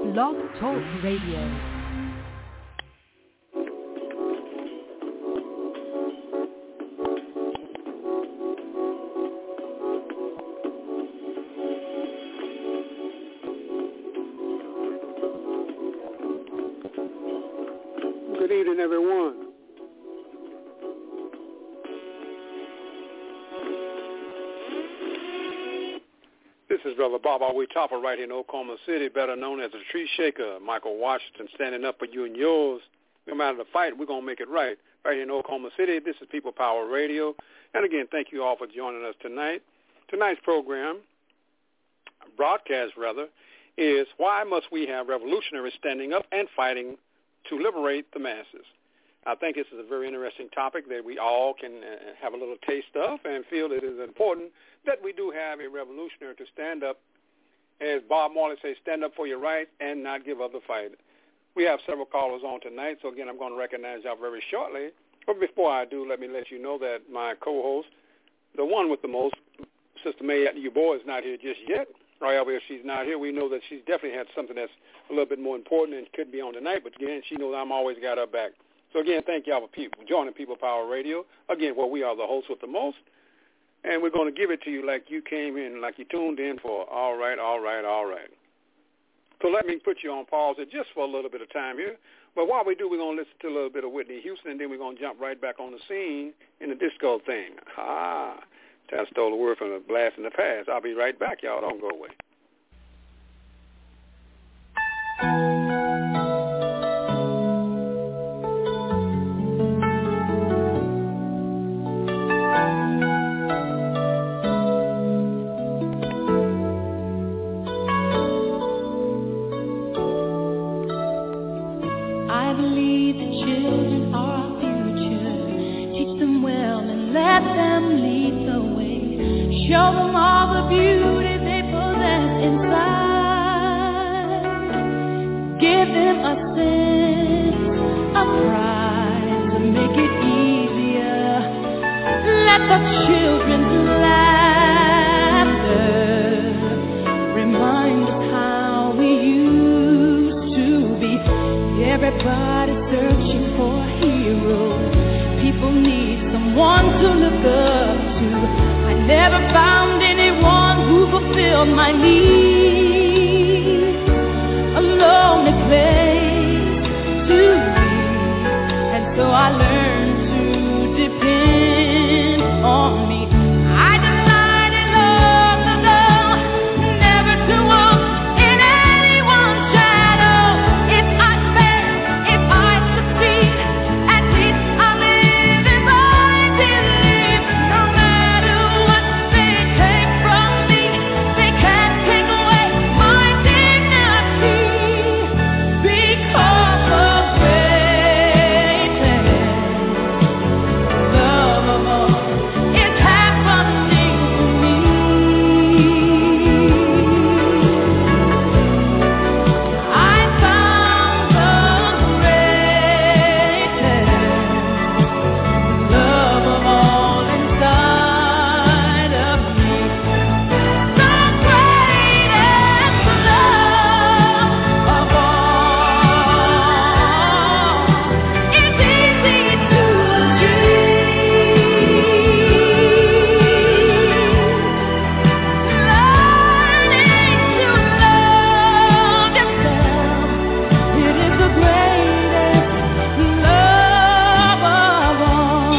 Blog Talk Radio. Good evening, everyone. This is Brother Bob Awitapa right here in Oklahoma City, better known as the Tree Shaker. Michael Washington standing up for you and yours. No matter the fight, we're going to make it right here in Oklahoma City. This is People Power Radio. And again, thank you all for joining us tonight. Tonight's broadcast, is Why Must We Have Revolutionaries Standing Up and Fighting to Liberate the Masses? I think this is a very interesting topic that we all can have a little taste of and feel it is important that we do have a revolutionary to stand up, as Bob Marley says, stand up for your right and not give up the fight. We have several callers on tonight, so again, I'm going to recognize y'all very shortly. But before I do, let me let you know that my co-host, the one with the most, Sister May, your boy, is not here just yet. However, if she's not here, we know that she's definitely had something that's a little bit more important and could be on tonight. But again, she knows I'm always got her back. So again, thank y'all for joining People Power Radio. Again, we are the hosts with the most. And we're going to give it to you like you came in, like you tuned in for. All right. So let me put you on pause just for a little bit of time here. But while we do, we're going to listen to a little bit of Whitney Houston, and then we're going to jump right back on the scene in the disco thing. I stole the word from the blast in the past. I'll be right back, y'all. Don't go away. I believe the children are our future. Teach them well and let them lead the way. Show them all the beauty they possess inside. Give them a sense of pride to make it easier. Let the children's laughter remind us how we used to be. Everybody's searching for a hero. People need someone to look up to. I never found anyone who fulfilled my needs. A lonely place to be, and so I learned to depend on me. I delight in love, never to walk in anyone's shadow. If I fail, if I succeed, at least I live as I believe. No matter what they take from me, they can't take away my dignity. Because of greatness, love of all is happening to me. I found the greatest love of all inside of me. The greatest love of all is easy to achieve. Learning to love yourself, it is the greatest love of all.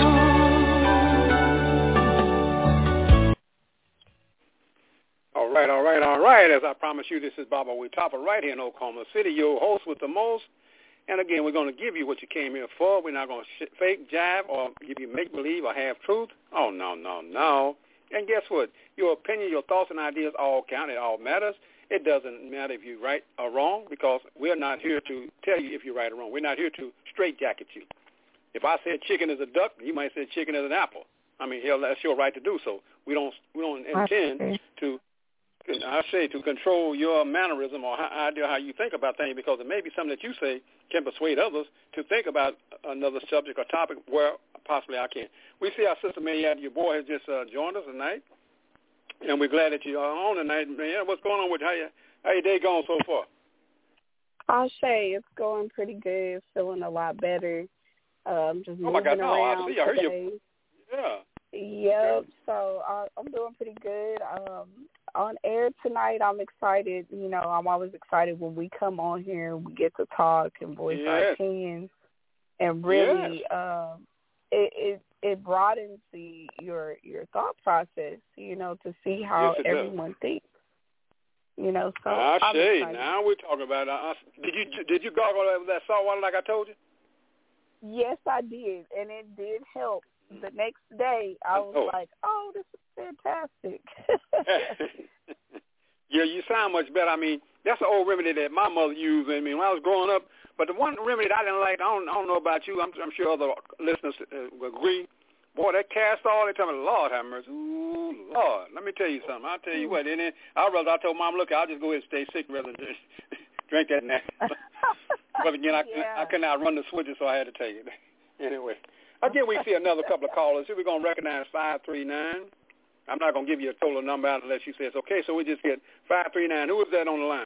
All right. As I promised you, this is Baba Witapa right here in Oklahoma City, your host with the most. And again, we're going to give you what you came here for. We're not going to fake jive or give you make-believe or half-truth. Oh, no. And guess what? Your opinion, your thoughts, and ideas all count. It all matters. It doesn't matter if you're right or wrong, because we're not here to tell you if you're right or wrong. We're not here to straitjacket you. If I said chicken is a duck, you might say chicken is an apple. I mean, hell, that's your right to do so. We don't intend to control your mannerism or idea how you think about things, because it may be something that you say can persuade others to think about another subject or topic where possibly I can. We see our sister Mayad, your boy, has just joined us tonight, and we're glad that you're on tonight. Man, what's going on with how your day going so far? Ashe, it's going pretty good. Feeling a lot better. Just moving around. I see. I heard today. you. Yeah. Yep. So I'm doing pretty good. On air tonight, I'm excited. You know, I'm always excited when we come on here and we get to talk and voice our opinions. And really, it broadens your thought process. You know, to see how everyone thinks. You know, so I'm excited. Now we're talking about. Did you gargle that salt water like I told you? Yes, I did, and it did help. The next day, I was like, "Oh, this is fantastic." Yeah, you sound much better. I mean, that's an old remedy that my mother used. I mean, when I was growing up, but the one remedy that I didn't like, I don't know about you. I'm sure other listeners will agree. Boy, that castor oil, they tell me, Lord have mercy. Ooh, Lord. Let me tell you something. I'll tell you what. And then I told Mom, look, I'll just go ahead and stay sick rather than drink that now. But again, I could not run the switches, so I had to take it. Anyway. Again, we see another couple of callers. Here we're going to recognize 539. I'm not going to give you a total number out unless you say it's okay, so we just get 539. Who is that on the line?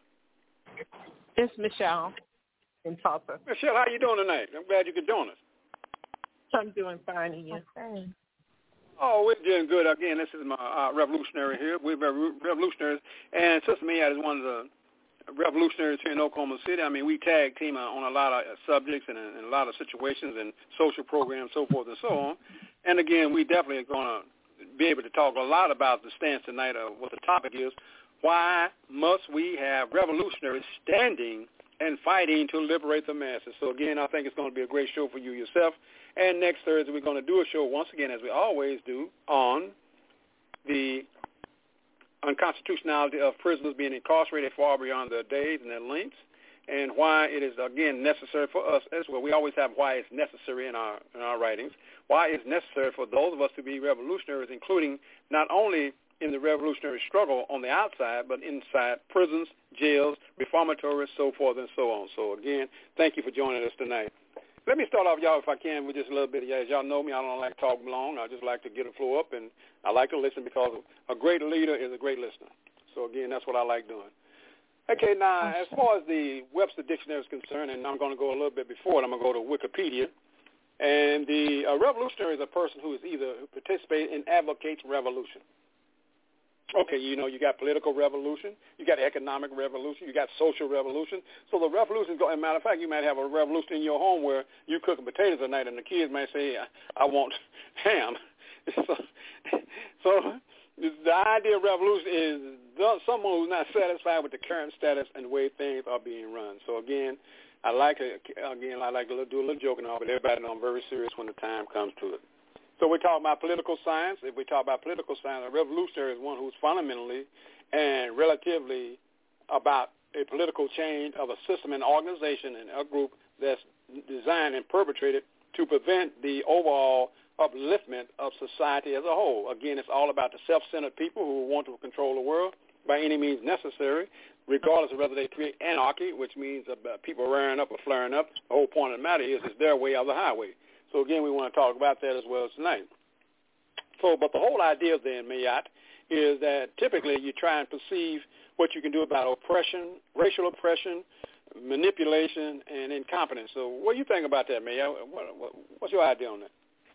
It's Michelle in Tulsa. Michelle, how you doing tonight? I'm glad you could join us. I'm doing fine, and you? Okay. Oh, we're doing good. Again, this is my revolutionary here. We're revolutionaries. And Sister Mayat is one of the revolutionaries here in Oklahoma City. I mean, we tag team on a lot of subjects and a lot of situations and social programs, so forth and so on. And, again, we definitely are going to be able to talk a lot about the stance tonight of what the topic is. Why must we have revolutionaries standing and fighting to liberate the masses? So, again, I think it's going to be a great show for you yourself. And next Thursday, we're going to do a show once again, as we always do, on the unconstitutionality of prisoners being incarcerated far beyond their days and their lengths, and why it is, again, necessary for us as well. We always have why it's necessary in our writings, why it's necessary for those of us to be revolutionaries, including not only in the revolutionary struggle on the outside, but inside prisons, jails, reformatories, so forth and so on. So, again, thank you for joining us tonight. Let me start off, y'all, if I can, with just a little bit. As y'all know me, I don't like to talk long. I just like to get the floor up, and I like to listen because a great leader is a great listener. So, again, that's what I like doing. Okay, now, as far as the Webster Dictionary is concerned, and I'm going to go a little bit before it, I'm going to go to Wikipedia. And the revolutionary is a person who participates and advocates revolution. Okay, you know, you got political revolution, you got economic revolution, you got social revolution. So the revolution, as a matter of fact, you might have a revolution in your home where you cooking potatoes at night and the kids might say, I want ham. So the idea of revolution is someone who's not satisfied with the current status and the way things are being run. So again, I like to do a little joking on, but everybody knows I'm very serious when the time comes to it. So we're talking about political science. If we talk about political science, a revolutionary is one who's fundamentally and relatively about a political change of a system and organization and a group that's designed and perpetrated to prevent the overall upliftment of society as a whole. Again, it's all about the self-centered people who want to control the world by any means necessary, regardless of whether they create anarchy, which means people rearing up or flaring up. The whole point of the matter is it's their way or the highway. So, again, we want to talk about that as well tonight. So, but the whole idea then, Mayat, is that typically you try and perceive what you can do about oppression, racial oppression, manipulation, and incompetence. So what do you think about that, Mayat? What's your idea on that?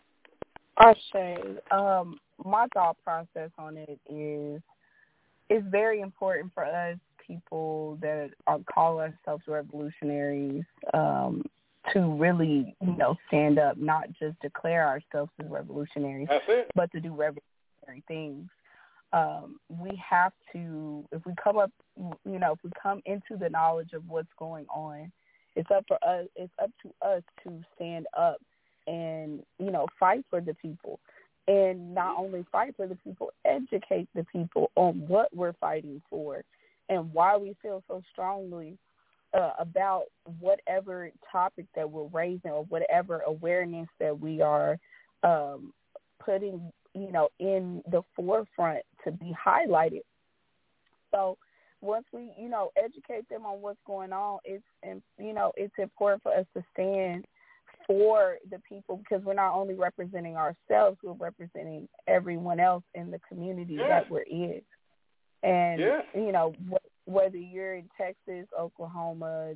Ashe, my thought process on it is it's very important for us people that call ourselves revolutionaries to really, stand up, not just declare ourselves as revolutionaries, but to do revolutionary things. We have to, if we come into the knowledge of what's going on, it's up to us to stand up and, fight for the people. And not only fight for the people, educate the people on what we're fighting for and why we feel so strongly about whatever topic that we're raising or whatever awareness that we are putting, in the forefront to be highlighted. So once we, educate them on what's going on, it's important for us to stand for the people, because we're not only representing ourselves, we're representing everyone else in the community that we're in. And, whether you're in Texas, Oklahoma,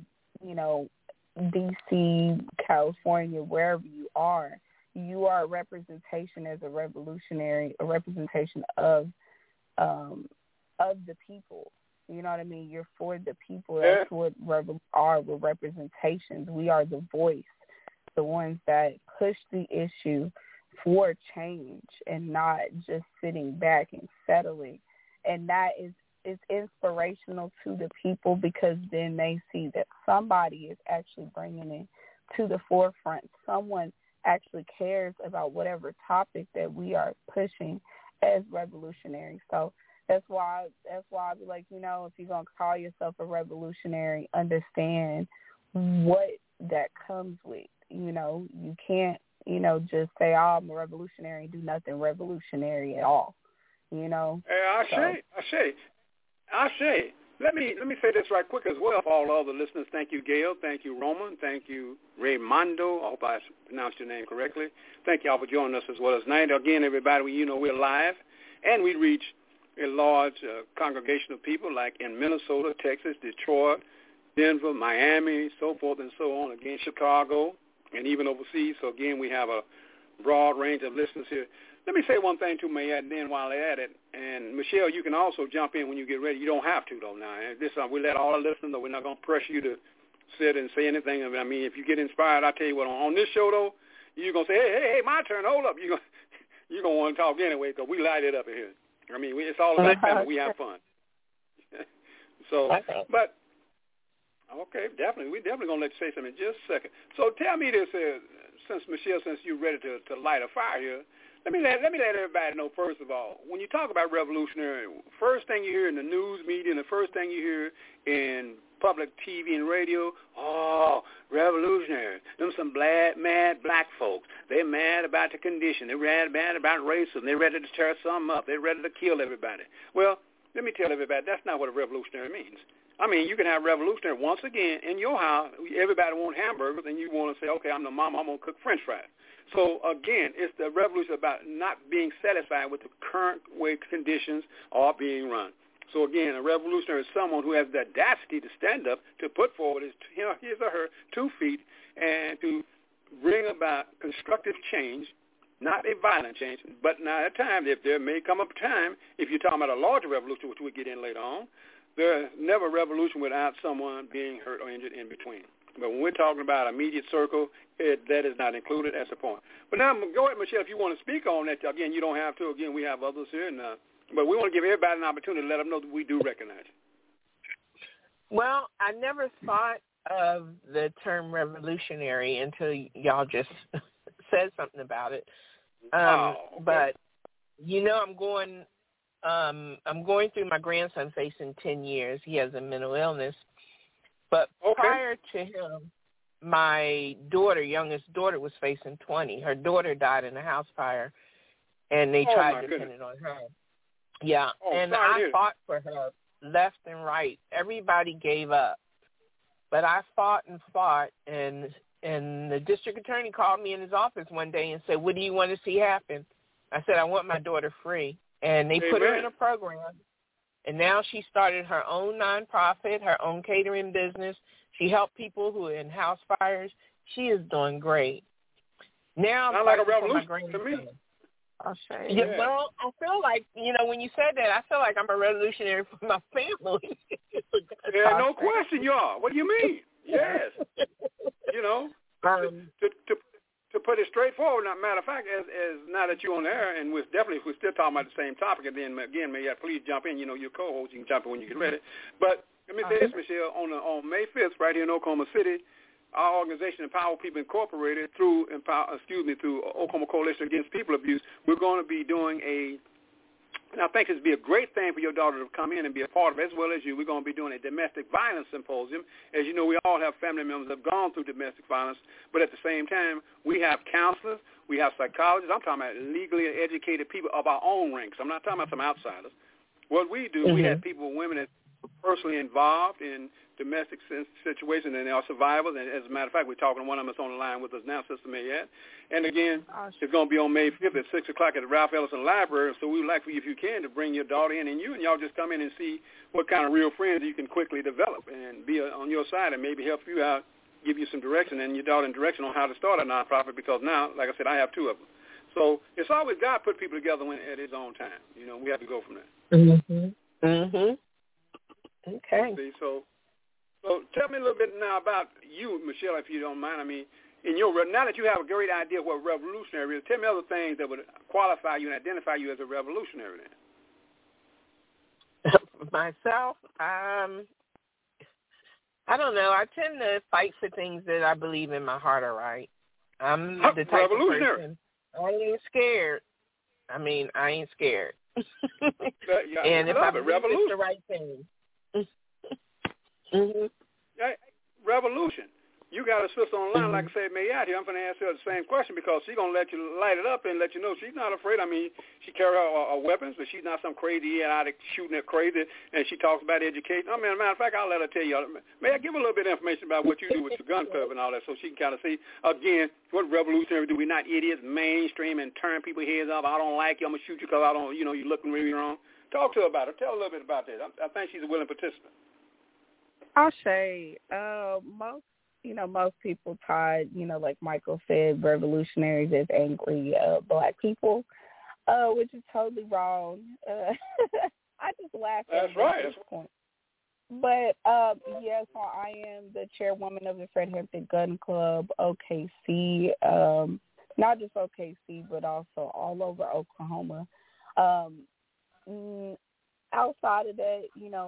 D.C., California, wherever you are a representation as a revolutionary, a representation of the people. You know what I mean? You're for the people. That's what are. We're representations. We are the voice, the ones that push the issue for change and not just sitting back and settling. And that is inspirational to the people, because then they see that somebody is actually bringing it to the forefront. Someone actually cares about whatever topic that we are pushing as revolutionary. So that's why I be like, if you're going to call yourself a revolutionary, understand what that comes with. You can't, just say, oh, I'm a revolutionary and do nothing revolutionary at all. I say. Let me say this right quick as well for all the other listeners. Thank you, Gail. Thank you, Roman. Thank you, Raymondo. I hope I pronounced your name correctly. Thank you all for joining us as well as tonight. Again, everybody, we're live, and we reach a large congregation of people like in Minnesota, Texas, Detroit, Denver, Miami, so forth and so on. Again, Chicago, and even overseas. So, again, we have a broad range of listeners here. Let me say one thing to Mayette, and then while they're at it, and Michelle, you can also jump in when you get ready. You don't have to, though, now. We let all our listeners know. We're not going to pressure you to sit and say anything. I mean, if you get inspired, I tell you what, on this show, though, you're going to say, hey, my turn, hold up. You're going to want to talk anyway, because we light it up in here. I mean, it's all about family. We have fun. So, but, okay, definitely. We're definitely going to let you say something in just a second. So tell me this, since you're ready to light a fire here, let me let everybody know, first of all, when you talk about revolutionary, first thing you hear in the news media and the first thing you hear in public TV and radio, oh, revolutionary. Them some mad black folks. They're mad about the condition. They're mad about racism. They're ready to tear something up. They're ready to kill everybody. Well, let me tell everybody, that's not what a revolutionary means. I mean, you can have revolutionary, once again, in your house, everybody wants hamburgers, and you want to say, okay, I'm the mama, I'm going to cook French fries. So, again, it's the revolution about not being satisfied with the current way conditions are being run. So, again, a revolutionary is someone who has the audacity to stand up, to put forward his or her 2 feet, and to bring about constructive change, not a violent change, but now at times, if there may come a time, if you're talking about a larger revolution, which we'll get in later on, there's never a revolution without someone being hurt or injured in between. But when we're talking about immediate circle, that is not included. That's the point. But now, go ahead, Michelle, if you want to speak on that. Again, you don't have to. Again, we have others here. But we want to give everybody an opportunity to let them know that we do recognize it. Well, I never thought of the term revolutionary until y'all just said something about it. Okay. But, I'm going through my grandson facing 10 years. He has a mental illness. But prior to him, my youngest daughter, was facing 20. Her daughter died in a house fire, and they tried to pin it on her. Yeah, and I fought for her left and right. Everybody gave up. But I fought, and the district attorney called me in his office one day and said, what do you want to see happen? I said, I want my daughter free. And they put her in a program. And now she started her own nonprofit, her own catering business. She helped people who are in house fires. She is doing great. Now I'm like a revolution to me. I'll say. Yeah, well, I feel like, when you said that, I feel like I'm a revolutionary for my family. Yeah, no question you are. What do you mean? Yes. To put it straightforward, matter of fact, as now that you're on the air, and we're still talking about the same topic, and then again, please jump in. Your co-host, you can jump in when you get ready. But let me say this, Michelle, on May 5th, right here in Oklahoma City, our organization, Empower People Incorporated, through Oklahoma Coalition Against People Abuse, we're going to be doing and I think it'd be a great thing for your daughter to come in and be a part of it, as well as you. We're going to be doing a domestic violence symposium. As you know, we all have family members that have gone through domestic violence, but at the same time, we have counselors, we have psychologists. I'm talking about legally educated people of our own ranks. I'm not talking about some outsiders. What we do, we have people, women that personally involved in domestic situations, and they are survivors. And as a matter of fact, we're talking to one of them that's on the line with us now, Sister Mayette. And again, it's going to be on May 5th at 6 o'clock at the Ralph Ellison Library. So we would like for you, if you can, to bring your daughter in, and y'all just come in and see what kind of real friends you can quickly develop and be on your side and maybe help you out, give you some direction and your daughter direction on how to start a nonprofit, because now, like I said, I have two of them. So it's always God put people together at his own time. We have to go from there. Mm-hmm. Mm-hmm. Okay. See, so tell me a little bit now about you, Michelle, if you don't mind. I mean, now that you have a great idea of what revolutionary is, tell me other things that would qualify you and identify you as a revolutionary then. Myself, I don't know. I tend to fight for things that I believe in my heart are right. I'm the type of person. I ain't scared. I mean, I ain't scared. And if I believe it's the right thing. Mm-hmm. Revolution. You got a sister online, like I said, Mayette here. I'm going to ask her the same question because she's going to let you light it up and let you know she's not afraid. I mean, she carries her weapons, but she's not some crazy addict shooting at crazy, and she talks about education. I mean, as a matter of fact, I'll let her tell you. May I give a little bit of information about what you do with the gun club and all that so she can kind of see, again, what revolutionary do. We're not idiots, mainstream, and turn people's heads up. I don't like you. I'm going to shoot you because I don't, you're looking really wrong. Talk to her about it. Tell her a little bit about that. I think she's a willing participant. I'll say most people tied, like Michael said, revolutionaries as angry black people, which is totally wrong. I just laugh at this point. But, so I am the chairwoman of the Fred Hampton Gun Club, OKC, not just OKC, but also all over Oklahoma. Outside of that,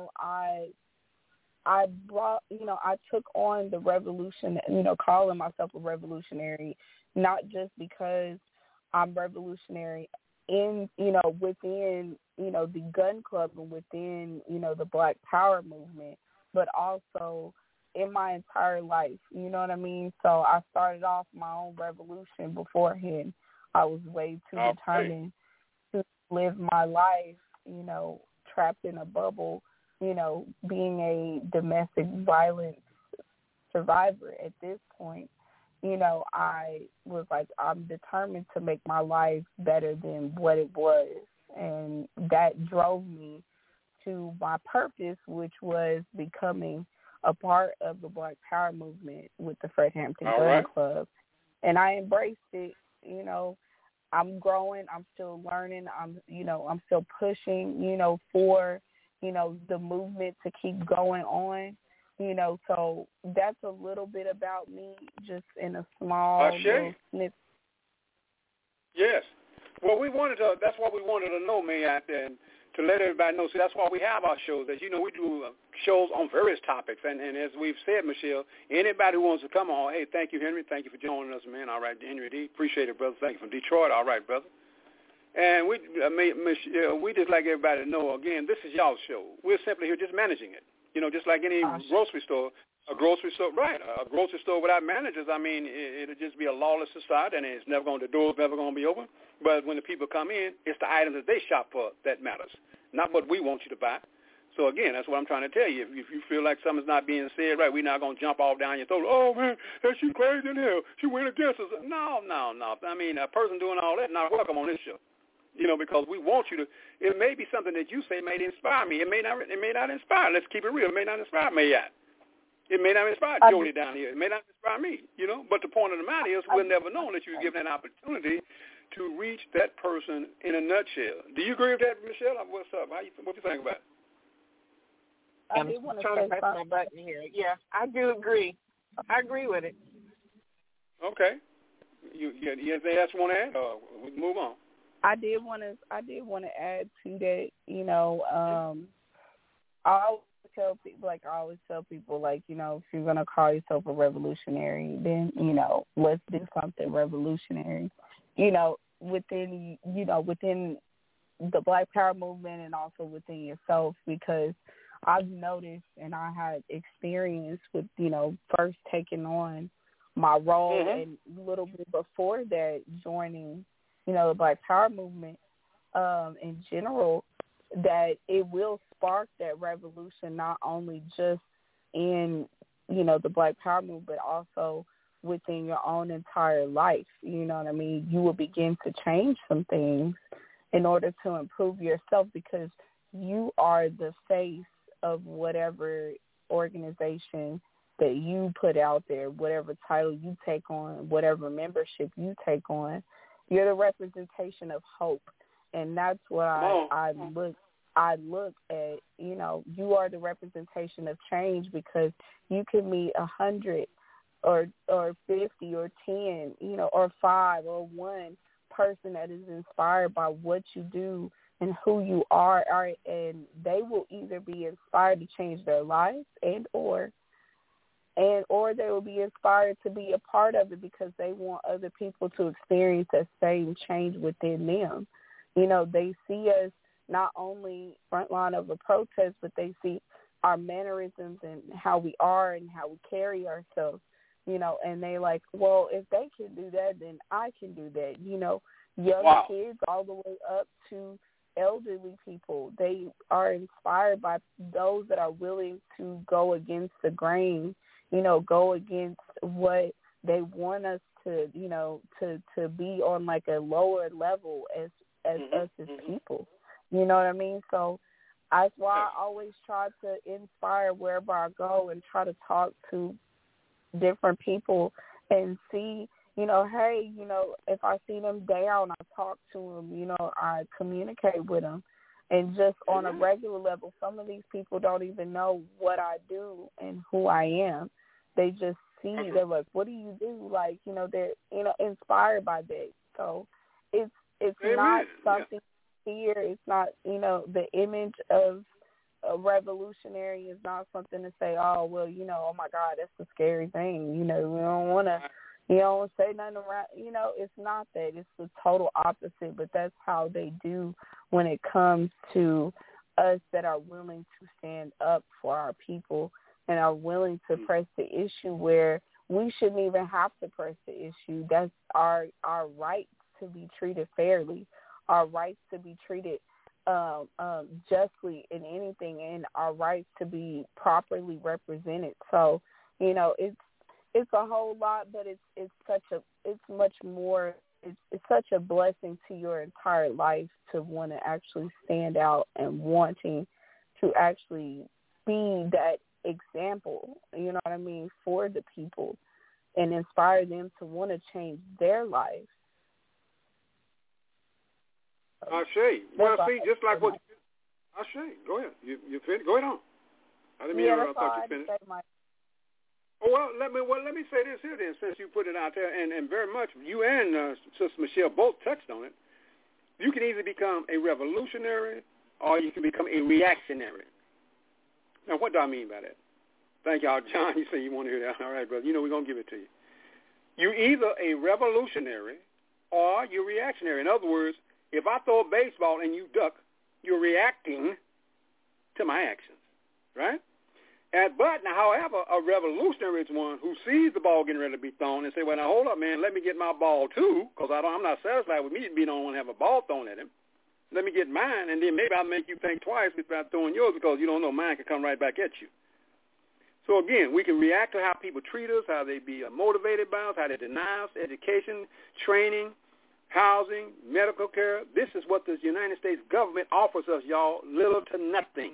I brought, I took on the revolution, calling myself a revolutionary, not just because I'm revolutionary in, within, the gun club and within, the Black Power movement, but also in my entire life, you know what I mean? So I started off my own revolution beforehand. I was way too determined to live my life, trapped in a bubble, being a domestic violence survivor at this point. I was like, I'm determined to make my life better than what it was. And that drove me to my purpose, which was becoming a part of the Black Power movement with the Fred Hampton Gun Club. And I embraced it. I'm growing. I'm still learning. I'm still pushing, for, the movement to keep going on. So that's a little bit about me, just in a small little snippet. Yes. Well, that's what we wanted to know, Mayette, and to let everybody know. So that's why we have our shows. As you know, we do shows on various topics. And as we've said, Michelle, anybody who wants to come on, hey, thank you, Henry. Thank you for joining us, man. All right, Henry D. Appreciate it, brother. Thank you from Detroit. All right, brother. And we just like everybody to know, again, this is y'all's show. We're simply here just managing it. Just like any grocery store. A grocery store, right. A grocery store without managers, I mean, it'll just be a lawless society, and the door's never going to be open. But when the people come in, it's the items that they shop for that matters, not what we want you to buy. So, again, that's what I'm trying to tell you. If you feel like something's not being said right, we're not going to jump off down your throat. Oh, man, she crazy in hell. She went against us. No. I mean, a person doing all that, not welcome on this show. Because we want you to. It may be something that you say may inspire me. It may not inspire. Let's keep it real. It may not inspire me yet. It may not inspire Jody down here. It may not inspire me, But the point of the matter is we'll never know unless you give an opportunity to reach that person in a nutshell. Do you agree with that, Michelle? What's up? What you think about it? I'm trying to press my button here. Yeah, I do agree. I agree with it. Okay. You anything else you want to add? We can move on. I did want to add to that. I always tell people, if you're gonna call yourself a revolutionary, then let's do something revolutionary. Within the Black Power movement and also within yourself, because I've noticed and I had experience with first taking on my role and a little bit before that joining the Black Power movement in general, that it will spark that revolution not only just in, the Black Power movement, but also within your own entire life. You know what I mean? You will begin to change some things in order to improve yourself, because you are the face of whatever organization that you put out there, whatever title you take on, whatever membership you take on. You're the representation of hope. And that's what I look at. You are the representation of change, because you can meet 100 or 50 or 10, or 5 or 1 person that is inspired by what you do and who you are, and they will either be inspired to change their lives or they will be inspired to be a part of it, because they want other people to experience that same change within them. They see us not only front line of a protest, but they see our mannerisms and how we are and how we carry ourselves, and they like, well, if they can do that, then I can do that. Young kids all the way up to elderly people, they are inspired by those that are willing to go against the grain, go against what they want us to, to be on like a lower level as us as people. You know what I mean? So that's why I always try to inspire wherever I go and try to talk to different people and see, hey, if I see them down, I talk to them, I communicate with them. And just on a regular level, some of these people don't even know what I do and who I am. They just see, they're like, what do you do? Like, they're, inspired by that. So it's not something here. It's not, the image of a revolutionary is not something to say, oh, well, oh my God, that's a scary thing. We don't want to, say nothing around, it's not that. It's the total opposite, but that's how they do when it comes to us that are willing to stand up for our people and are willing to press the issue where we shouldn't even have to press the issue. That's our right to be treated fairly, our rights to be treated justly in anything, and our rights to be properly represented. So, it's a whole lot, but it's much more. It's such a blessing to your entire life to want to actually stand out and wanting to actually be that example, you know what I mean, for the people and inspire them to want to change their lives. Ashe. Well, see, just like what you did. Ashe, go ahead. You finished? Go ahead on. I didn't mean I thought you finished. Well, let me say this here then, since you put it out there, and very much you and Sister Michelle both touched on it. You can either become a revolutionary or you can become a reactionary. Now, what do I mean by that? Thank y'all, John. You say you want to hear that. All right, brother. We're going to give it to you. You're either a revolutionary or you're reactionary. In other words, if I throw a baseball and you duck, you're reacting to my actions, right? But now, however, a revolutionary is one who sees the ball getting ready to be thrown and say, well, now, hold up, man, let me get my ball too, because I'm not satisfied with me being the only one to have a ball thrown at him. Let me get mine, and then maybe I'll make you think twice about throwing yours, because you don't know mine can come right back at you. So, again, we can react to how people treat us, how they be motivated by us, how they deny us education, training, housing, medical care. This is what the United States government offers us, y'all, little to nothing.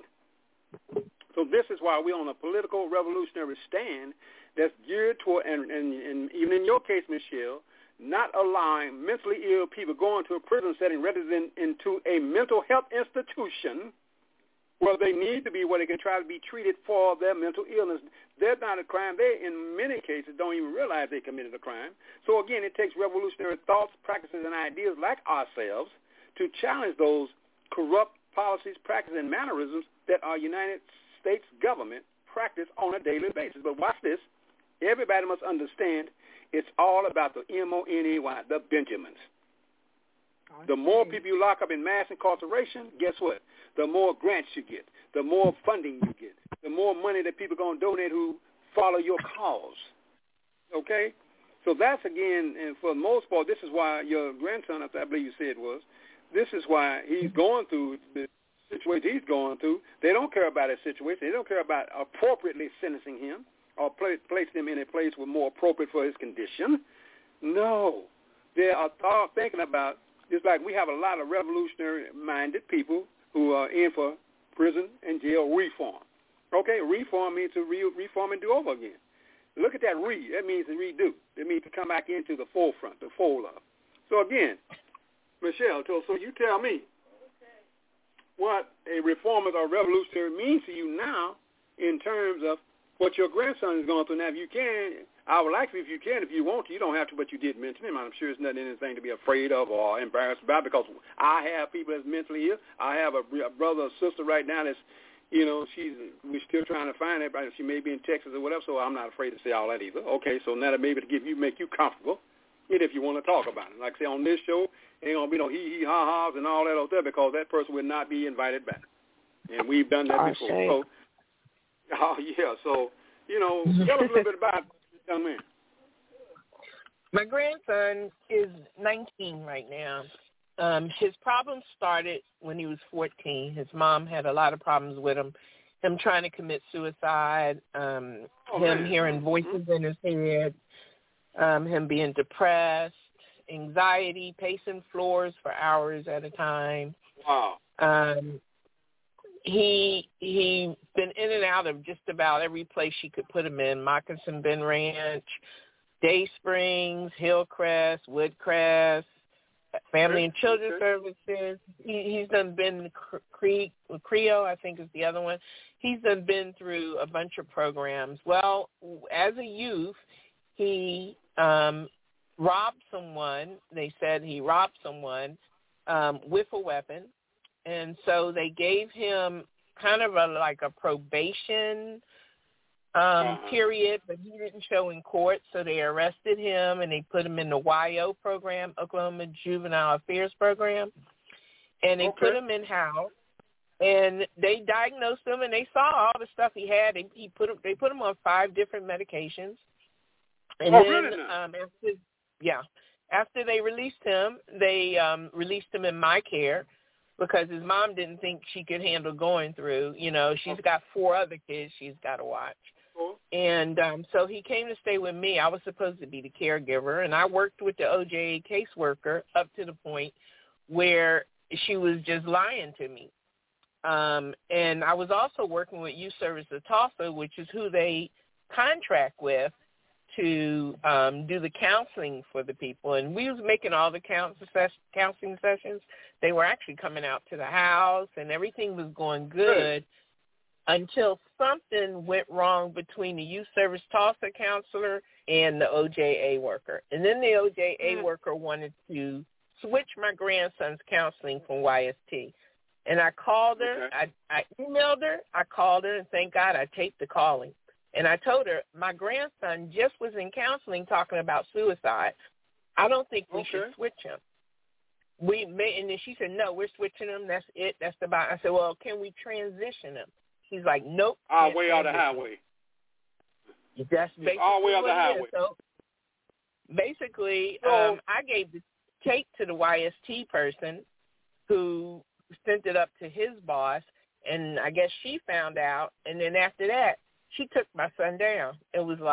So this is why we're on a political revolutionary stand that's geared toward, and even in your case, Michelle, not allowing mentally ill people going to a prison setting rather than into a mental health institution where they need to be, where they can try to be treated for their mental illness. They're not a crime. They, in many cases, don't even realize they committed a crime. So, again, it takes revolutionary thoughts, practices, and ideas like ourselves to challenge those corrupt policies, practices, and mannerisms that our United States government practice on a daily basis. But watch this. Everybody must understand it's all about the MONEY, the Benjamins. The more people you lock up in mass incarceration, guess what? The more grants you get, the more funding you get, the more money that people are going to donate who follow your cause. Okay? So that's, again, and for the most part, this is why your grandson, I believe you said was, this is why he's going through the situation he's going through. They don't care about his situation. They don't care about appropriately sentencing him or placing him in a place with more appropriate for his condition. No. They are thinking about, just like we have a lot of revolutionary-minded people who are in for prison and jail reform. Okay, reform means to reform and do over again. Look at that that means to redo. It means to come back into the forefront, the fold of. So again, Michelle, so you tell me what a reformist or revolutionary means to you now in terms of what your grandson is going through. Now, if you can, I would like to, if you can, if you want to, you don't have to, but you did mention him. I'm sure it's not anything to be afraid of or embarrassed about, because I have people that's mentally ill. I have a brother or sister right now that's, we're still trying to find everybody. She may be in Texas or whatever, so I'm not afraid to say all that either. Okay, so now that maybe to make you comfortable, if you want to talk about it. Like I say, on this show, ain't going to be no hee-hee, ha-has and all that out there, because that person will not be invited back. And we've done that before. So, tell us a little bit about young man. My grandson is 19 right now. His problems started when he was 14. His mom had a lot of problems with him trying to commit suicide, him hearing voices in his head, him being depressed, anxiety, pacing floors for hours at a time. Wow. He been in and out of just about every place she could put him in: Moccasin Bend Ranch, Day Springs, Hillcrest, Woodcrest, Family and Children's Services. He's done been Creo, I think is the other one. He's done been through a bunch of programs. Well, as a youth, he robbed someone. They said he robbed someone with a weapon. And so they gave him kind of a probation period, but he didn't show in court, so they arrested him and they put him in the YO program, Oklahoma Juvenile Affairs Program, and they put him in house, and they diagnosed him and they saw all the stuff he had. They put him on 5 different medications, and after they released him, they released him in my care, because his mom didn't think she could handle going through. She's got 4 other kids she's got to watch. And so he came to stay with me. I was supposed to be the caregiver, and I worked with the OJA caseworker up to the point where she was just lying to me. And I was also working with Youth Service of Tulsa, which is who they contract with to do the counseling for the people. And we was making all the counseling sessions. They were actually coming out to the house, and everything was going good until something went wrong between the Youth Service Tulsa counselor and the OJA worker. And then the OJA worker wanted to switch my grandson's counseling from YST. And I called her. I emailed her. I called her, and thank God I taped the calling. And I told her, my grandson just was in counseling talking about suicide. I don't think we should switch him. And then she said, no, we're switching him. That's it. That's the bottom. I said, well, can we transition him? She's like, nope. All the way on the highway. That's basically all the way on the highway. So basically, I gave the tape to the YST person who sent it up to his boss, and I guess she found out. And then after that, she took my son down. It was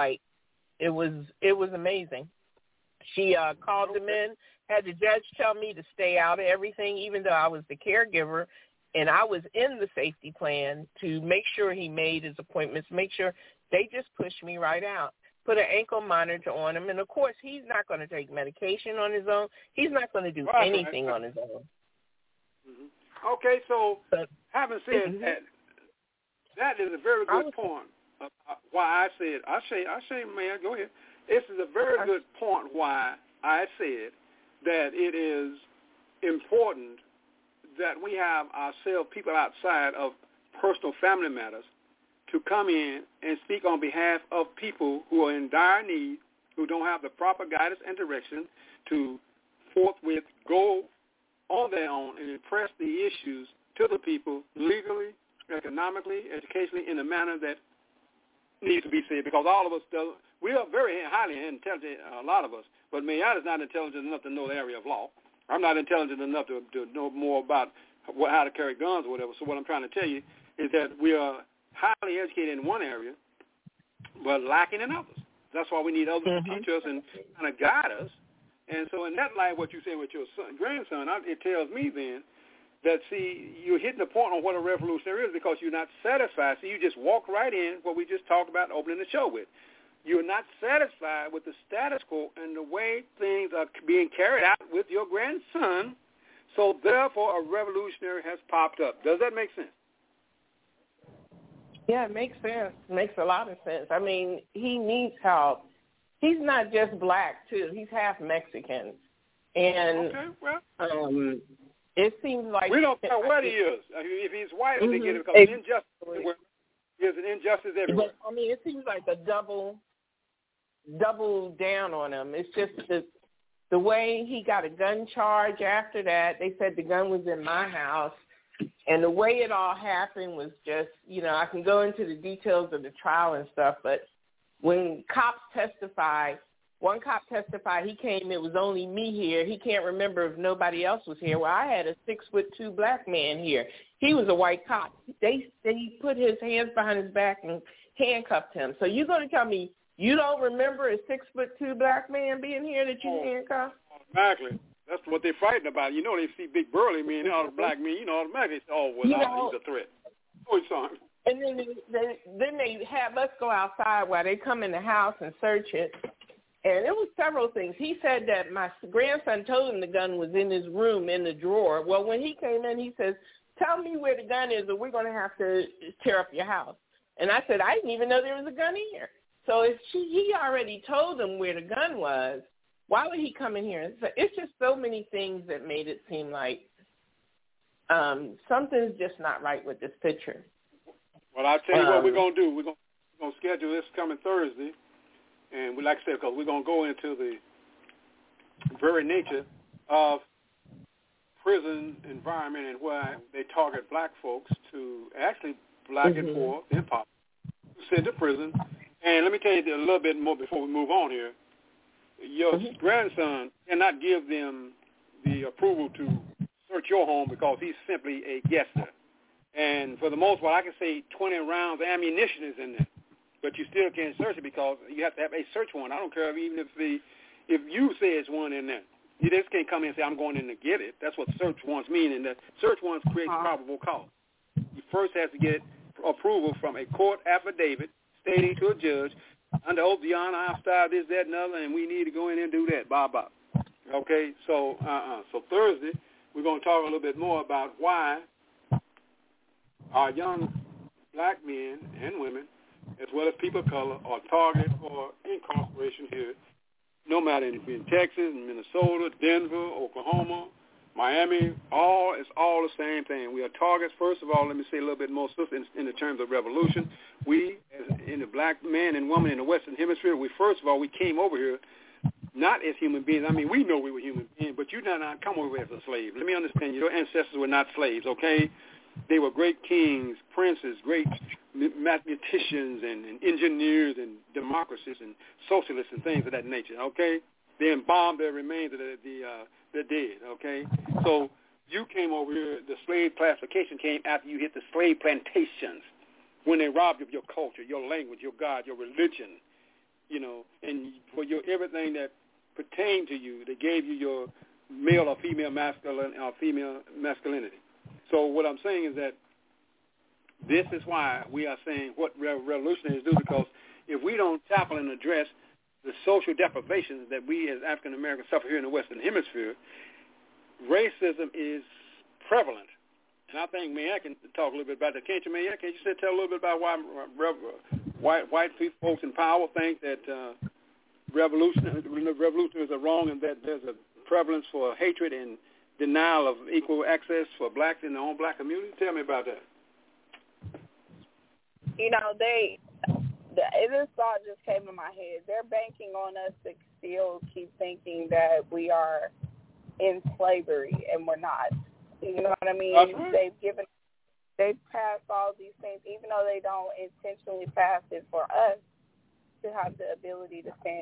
amazing. She called him in, had the judge tell me to stay out of everything, even though I was the caregiver, and I was in the safety plan to make sure he made his appointments, make sure they just pushed me right out, put an ankle monitor on him, and, of course, he's not going to take medication on his own. He's not going to do anything on his own. Mm-hmm. Okay, so having said that is a very good point. Why I say, man, go ahead. This is a very good point why I said that it is important that we have ourselves, people outside of personal family matters, to come in and speak on behalf of people who are in dire need, who don't have the proper guidance and direction to forthwith go on their own and impress the issues to the people legally, economically, educationally, in a manner that needs to be said, because all of us we are very highly intelligent, a lot of us, but Mayotte is not intelligent enough to know the area of law. I'm not intelligent enough to know more about how to carry guns or whatever. So what I'm trying to tell you is that we are highly educated in one area, but lacking in others. That's why we need others to teach us and kind of guide us. And so in that light, what you say with your grandson, it tells me then that, see, you're hitting the point on what a revolutionary is because you're not satisfied. So you just walk right in what we just talked about opening the show with. You're not satisfied with the status quo and the way things are being carried out with your grandson. So therefore, a revolutionary has popped up. Does that make sense? Yeah, it makes sense. It makes a lot of sense. I mean, he needs help. He's not just black, too. He's half Mexican. And it seems like... We don't care what he is. If he's white, they get it because injustice. There's an injustice everywhere. But, I mean, it seems like a double down on him. It's just the way he got a gun charge after that. They said the gun was in my house. And the way it all happened was just, I can go into the details of the trial and stuff, but when cops testified, one cop testified he came, it was only me here. He can't remember if nobody else was here. Well, I had a 6'2" black man here. He was a white cop. They put his hands behind his back and handcuffed him. So you're going to tell me you don't remember a 6'2" black man being here that you handcuffed? Exactly. That's what they're fighting about. They see big burly men, all the black men, automatically say, he's a threat. Sorry. And then they have us go outside while they come in the house and search it. And it was several things. He said that my grandson told him the gun was in his room in the drawer. Well, when he came in, he says, tell me where the gun is or we're going to have to tear up your house. And I said, I didn't even know there was a gun here. So if he already told them where the gun was, why would he come in here? It's just so many things that made it seem like something's just not right with this picture. Well, I'll tell you what we're going to do. We're going to schedule this coming Thursday. And we like I said, because we're going to go into the very nature of prison environment and why they target black folks to actually black and poor, impoverished, sent to prison. And let me tell you a little bit more before we move on here. Your grandson cannot give them the approval to search your home because he's simply a guesser. And for the most part, I can say 20 rounds of ammunition is in there. But you still can't search it because you have to have a search warrant. I don't care even if you say it's one in there. You just can't come in and say, I'm going in to get it. That's what search warrants mean. And the search warrants create probable cause. You first have to get approval from a court affidavit stating to a judge, under oath, beyond our style, this, that, and other, and we need to go in and do that. Blah, blah. Okay? So Thursday, we're going to talk a little bit more about why our young black men and women, as well as people of color, are targeted for incarceration here, no matter if you're in Texas, Minnesota, Denver, Oklahoma, Miami, it's all the same thing. We are targets. First of all, let me say a little bit more in the terms of revolution. We, as in the black man and woman in the Western Hemisphere, first of all, we came over here not as human beings. I mean, we know we were human beings, but you did not come over here as a slave. Let me understand. Your ancestors were not slaves, okay? They were great kings, princes, great mathematicians and engineers and democracies and socialists and things of that nature, okay? They embalmed their remains of the dead, okay? So you came over here, the slave classification came after you hit the slave plantations when they robbed you of your culture, your language, your God, your religion, and for your everything that pertained to you, they gave you your male or female masculinity. So what I'm saying is that this is why we are saying what revolutionaries do, because if we don't tackle and address the social deprivations that we as African Americans suffer here in the Western Hemisphere, racism is prevalent. And I think Mayor can talk a little bit about that. Can't you, Mayor? Can't you tell a little bit about why white folks in power think that revolutionaries are wrong and that there's a prevalence for hatred and denial of equal access for blacks in their own black community? Tell me about that. This thought just came in my head. They're banking on us to still keep thinking that we are in slavery, and we're not. You know what I mean? Right. They've passed all these things, even though they don't intentionally pass it for us to have the ability to stand,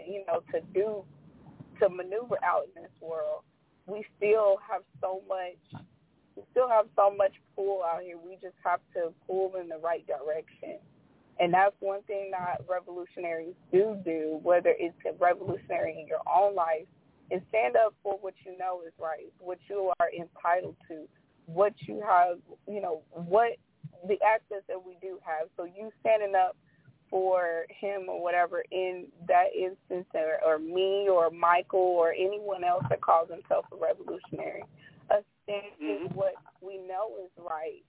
to maneuver out in this world. We still have so much We still have so much pull out here. We just have to pull in the right direction. And that's one thing that revolutionaries do, whether it's a revolutionary in your own life, is stand up for what you know is right, what you are entitled to, what you have, what the access that we do have. So you standing up for him or whatever in that instance, or me or Michael or anyone else that calls himself a revolutionary, us standing what we know is right,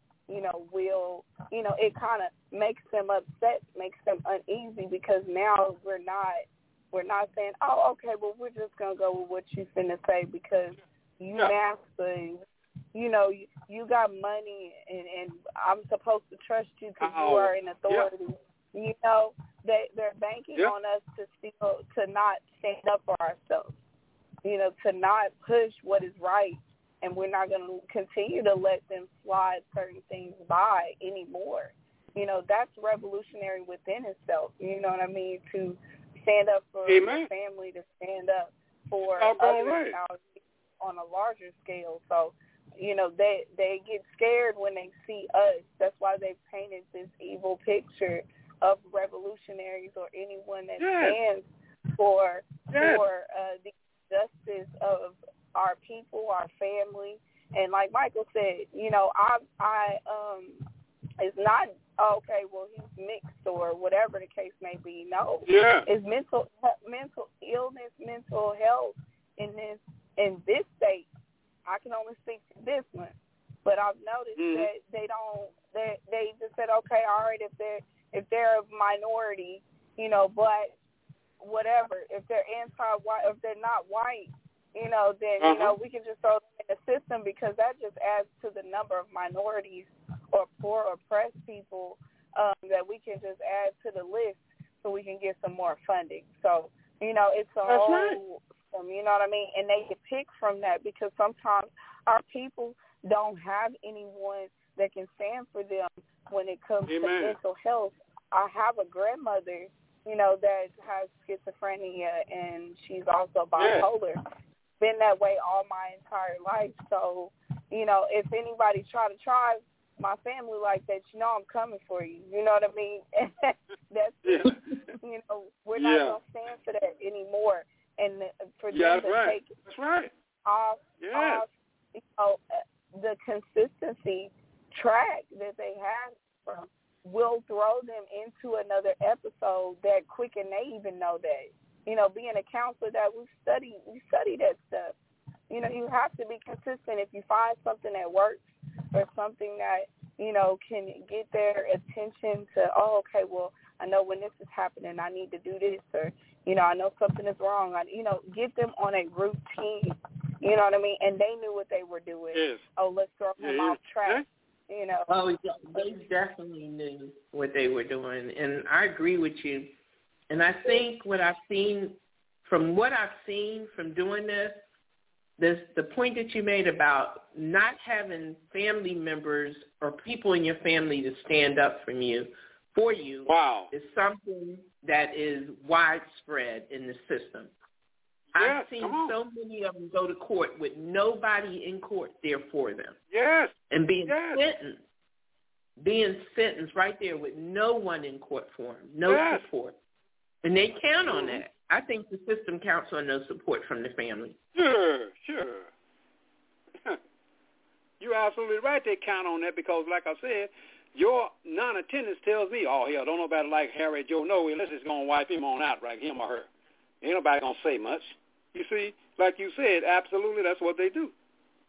it kind of makes them upset, makes them uneasy, because now we're not saying, oh, okay, well, we're just going to go with what you finna say because you master, you got money and I'm supposed to trust you because you are in authority. They're banking on us to not stand up for ourselves, to not push what is right, and we're not going to continue to let them slide certain things by anymore. That's revolutionary within itself, you know what I mean, to stand up for your family, to stand up for others on a larger scale. So, they get scared when they see us. That's why they painted this evil picture of revolutionaries or anyone that stands for the justice of our people, our family. And like Michael said, it's not, okay, well, he's mixed or whatever the case may be. No. Yeah. It's mental illness, mental health in this state. I can only speak to this one. But I've noticed that they just said, okay, all right, if they're a minority, but whatever, if they're anti-white, if they're not white, then, we can just throw them in the system, because that just adds to the number of minorities or poor oppressed people that we can just add to the list so we can get some more funding. So, it's a whole system, you know what I mean? And they get picked from that because sometimes our people don't have anyone that can stand for them when it comes to mental health. I have a grandmother, that has schizophrenia, and she's also bipolar. Been that way all my entire life. So, if anybody try my family like that, I'm coming for you. You know what I mean? That's we're not going to stand for that anymore. And for them to take off, the consistency track that they have from will throw them into another episode that quick, and they even know that. Being a counselor, that we study that stuff. You have to be consistent. If you find something that works or something that, can get their attention to, oh, okay, well, I know when this is happening, I need to do this, or, I know something is wrong. Get them on a routine, you know what I mean? And they knew what they were doing. Yes. Oh, let's throw them off track, Oh, they definitely knew what they were doing, and I agree with you. And I think what I've seen from doing this, the point that you made about not having family members or people in your family to stand up for you is something that is widespread in the system. I've seen so many of them go to court with nobody in court there for them. Yes. And being sentenced right there with no one in court for them, no support. And they count on that. I think the system counts on no support from the family. Sure. You're absolutely right. They count on that because, like I said, your non-attendance tells me, oh, hell, don't nobody like Harry Joe. No, unless it's going to wipe him on out, right, him or her. Ain't nobody going to say much. You see, like you said, absolutely, that's what they do.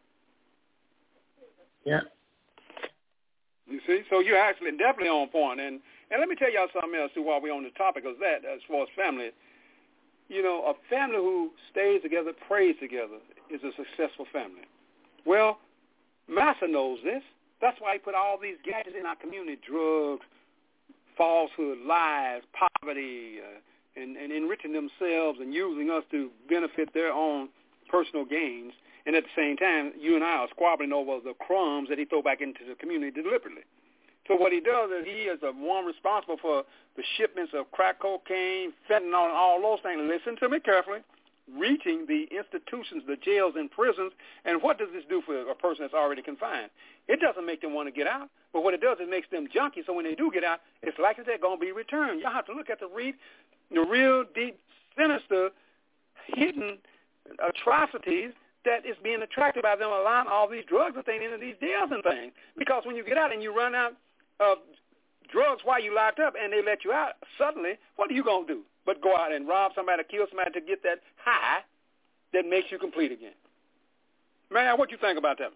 Yeah. You see, so you're actually definitely on point. And let me tell y'all something else, too, while we're on the topic of that, as far as family. A family who stays together, prays together, is a successful family. Well, Master knows this. That's why he put all these gadgets in our community: drugs, falsehood, lies, poverty, and enriching themselves and using us to benefit their own personal gains. And at the same time, you and I are squabbling over the crumbs that he throw back into the community deliberately. So what he does is he is the one responsible for the shipments of crack cocaine, fentanyl, and all those things. Listen to me carefully. reaching the institutions, the jails and prisons. And what does this do for a person that's already confined? It doesn't make them want to get out, but what it does, it makes them junkies. So when they do get out, it's likely they're going to be returned. Y'all have to look at the real deep, sinister, hidden atrocities that is being attracted by them allowing all these drugs and things into these jails and things. Because when you get out and you run out of drugs while you locked up and they let you out, suddenly, what are you going to do but go out and rob somebody, kill somebody to get that high that makes you complete again? Man, what do you think about that?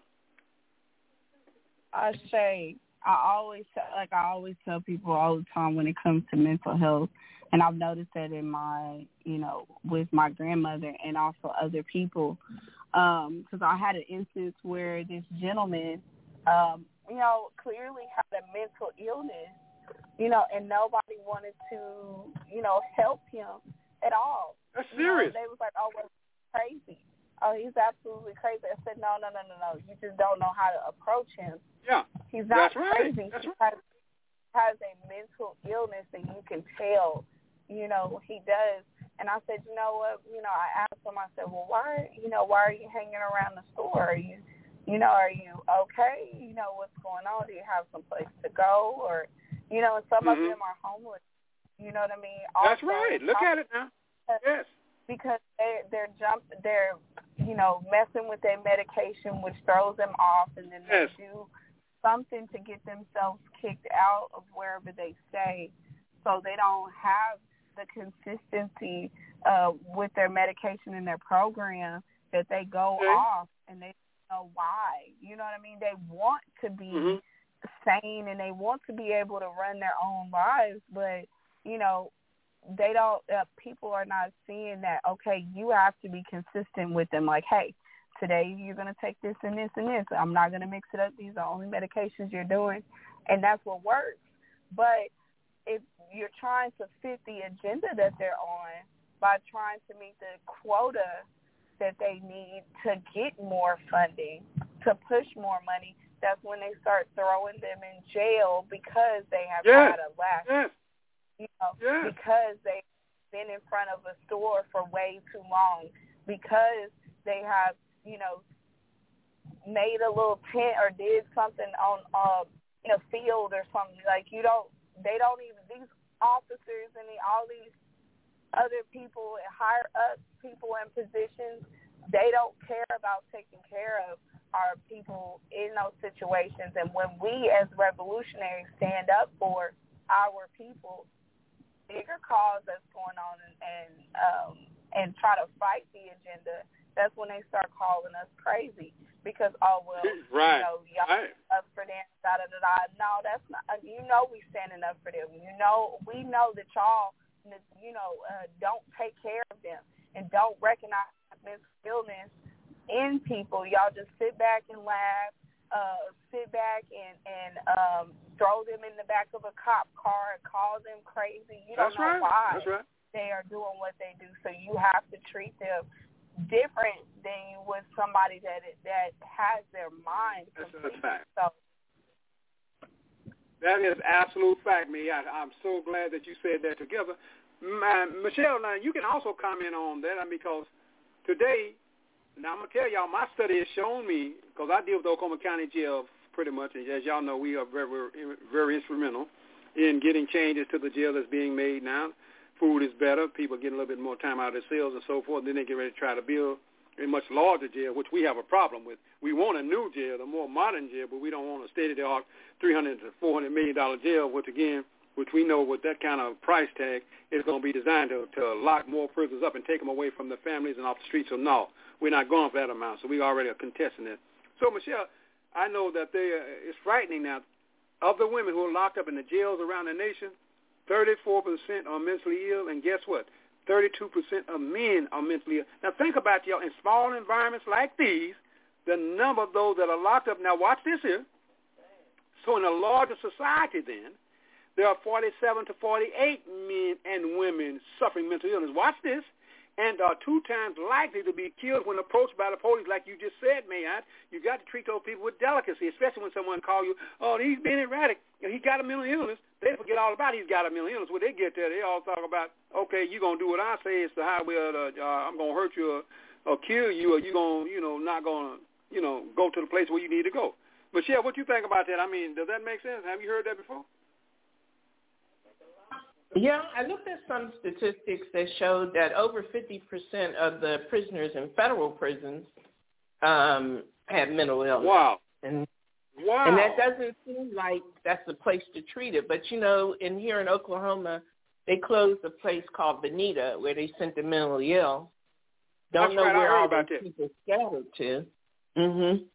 I always tell people all the time when it comes to mental health, and I've noticed that in my, with my grandmother and also other people, because I had an instance where this gentleman, clearly had a mental illness, and nobody wanted to, help him at all. That's serious. They was like, oh, well, he's crazy. Oh, he's absolutely crazy. I said, no. You just don't know how to approach him. Yeah. He's not right. crazy. That's he right. has a mental illness, and you can tell, he does. And I said, you know what? I asked him, I said, well, why are you hanging around the store? Are you okay? What's going on? Do you have some place to go? Or, and some of them are homeless. You know what I mean? That's right. Look at it now. Yes. Because they're messing with their medication, which throws them off, and then they do something to get themselves kicked out of wherever they stay, so they don't have the consistency with their medication and their program, that they go off and they don't know why. You know what I mean? They want to be sane and they want to be able to run their own lives, but they don't. People are not seeing that. Okay, you have to be consistent with them. Like, hey, today you're going to take this and this and this. I'm not going to mix it up. These are only medications you're doing, and that's what works. But if you're trying to fit the agenda that they're on by trying to meet the quota that they need to get more funding, to push more money, that's when they start throwing them in jail because they have had a lack. Because they've been in front of a store for way too long, because they have, made a little tent or did something on a field or something. Like, these officers and all these other people, higher up people in positions, they don't care about taking care of our people in those situations. And when we as revolutionaries stand up for our people, bigger cause that's going on and try to fight the agenda, that's when they start calling us crazy because, y'all up for them, da-da-da-da. No, that's not. We standing up for them. We know that y'all, don't take care of them and don't recognize mental illness in people. Y'all just sit back and laugh, sit back and throw them in the back of a cop car and call them crazy. You don't know why they are doing what they do. So you have to treat them different than you would somebody that has their mind completely. That's fact. So that is absolute fact, me. I'm so glad that you said that together. Michelle, now you can also comment on that because today, now I'm going to tell y'all, my study has shown me, because I deal with the Oklahoma County Jail pretty much, and as y'all know, we are very, very instrumental in getting changes to the jail that's being made now. Food is better. People get a little bit more time out of their cells and so forth. Then they get ready to try to build a much larger jail, which we have a problem with. We want a new jail, a more modern jail, but we don't want a state-of-the-art $300 to $400 million jail, which we know with that kind of price tag is going to be designed to lock more prisoners up and take them away from their families and off the streets. So, no, we're not going for that amount. So we already are contesting it. So, Michelle, I know that it's frightening now. Of the women who are locked up in the jails around the nation, 34% are mentally ill, and guess what? 32% of men are mentally ill. Now, think about, y'all, in small environments like these, the number of those that are locked up. Now, watch this here. So in a larger society then, there are 47 to 48 men and women suffering mental illness. Watch this. and are 2 times likely to be killed when approached by the police, like you just said, Mayotte. You got to treat those people with delicacy, especially when someone calls you, oh, he's been erratic, and he got a mental illness. They forget all about he's got a mental illness. When they get there, they all talk about, okay, you're going to do what I say. It's the highway, I'm going to hurt you or kill you, or you're going to, not going to, go to the place where you need to go. Michelle, what you think about that? I mean, does that make sense? Have you heard that before? Yeah, I looked at some statistics that showed that over 50% of the prisoners in federal prisons had mental illness. Wow. And that doesn't seem like that's the place to treat it. But, here in Oklahoma, they closed a place called Bonita where they sent the mentally ill. Don't know where all those people scattered to. Mm-hmm.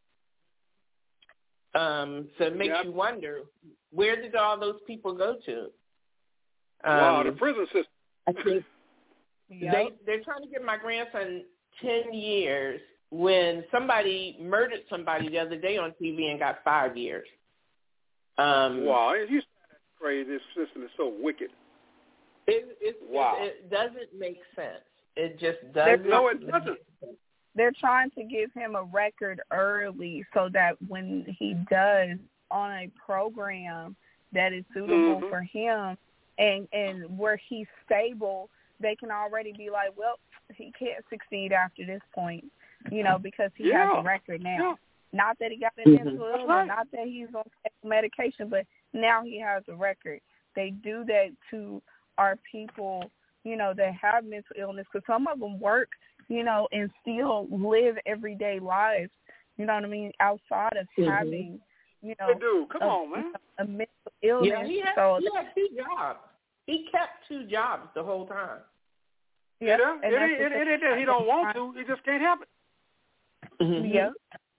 So it makes you wonder, where did all those people go to? Wow, the prison system. I think they're trying to give my grandson 10 years when somebody murdered somebody the other day on TV and got 5 years. Wow, you that's crazy. This system is so wicked. It doesn't make sense. It just doesn't. No, it doesn't. They're trying to give him a record early so that when he does on a program that is suitable for him and where he's stable, they can already be like, well, he can't succeed after this point, because he has a record now. Yeah. Not that he got an mental illness, not that he's on medication, but now he has a record. They do that to our people, that have mental illness, because some of them work, and still live everyday lives, you know what I mean, outside of having, they do. Come on, man. A mental illness. Yeah, he had 2 jobs. He kept 2 jobs the whole time. Yeah, he don't want to. He just can't help it. Mm-hmm. Yeah.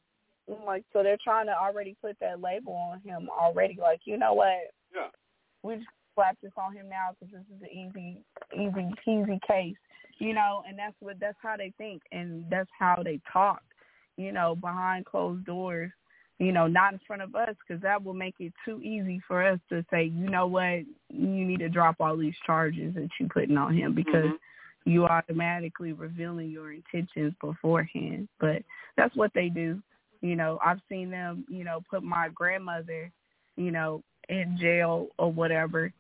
So they're trying to already put that label on him already. Like, you know what? Yeah. We just slap this on him now because this is an easy case. And that's how they think, and that's how they talk, behind closed doors, not in front of us, because that will make it too easy for us to say, you know what, you need to drop all these charges that you're putting on him, because you automatically revealing your intentions beforehand. But that's what they do. I've seen them, put my grandmother, in jail or whatever.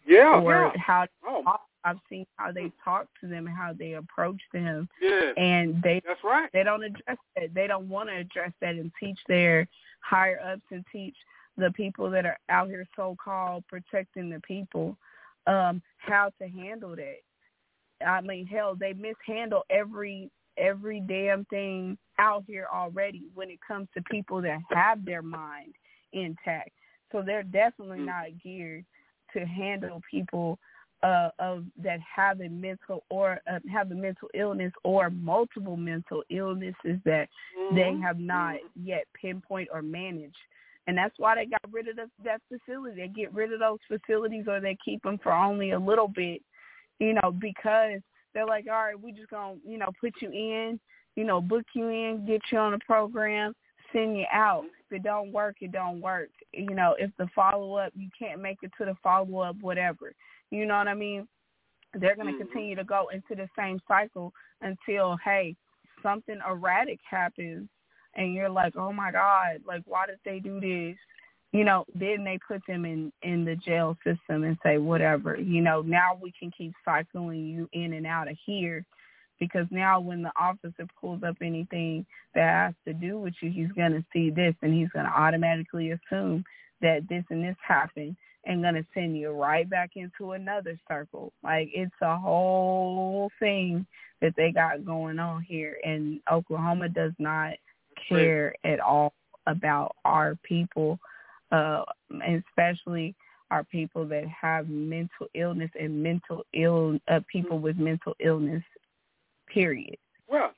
I've seen how they talk to them and how they approach them. Yeah. And that's right. They don't address that. They don't want to address that and teach their higher ups and teach the people that are out here so-called protecting the people how to handle that. I mean, hell, they mishandle every damn thing out here already when it comes to people that have their mind intact. So they're definitely not geared to handle people that have a mental illness or multiple mental illnesses that they have not yet pinpoint or managed. And that's why they got rid of that facility. They get rid of those facilities, or they keep them for only a little bit, because they're like, all right, we just going to, put you in, book you in, get you on a program, send you out. If it don't work, it don't work. If the follow-up, you can't make it to the follow-up, whatever. You know what I mean? They're going to continue to go into the same cycle until, hey, something erratic happens and you're like, oh, my God, like, why did they do this? Then they put them in the jail system and say, whatever, now we can keep cycling you in and out of here, because now when the officer pulls up anything that has to do with you, he's going to see this and he's going to automatically assume that this and this happened, and going to send you right back into another circle. Like, it's a whole thing that they got going on here, and Oklahoma does not care at all about our people, especially our people that have mental illness and people with mental illness, period. Well,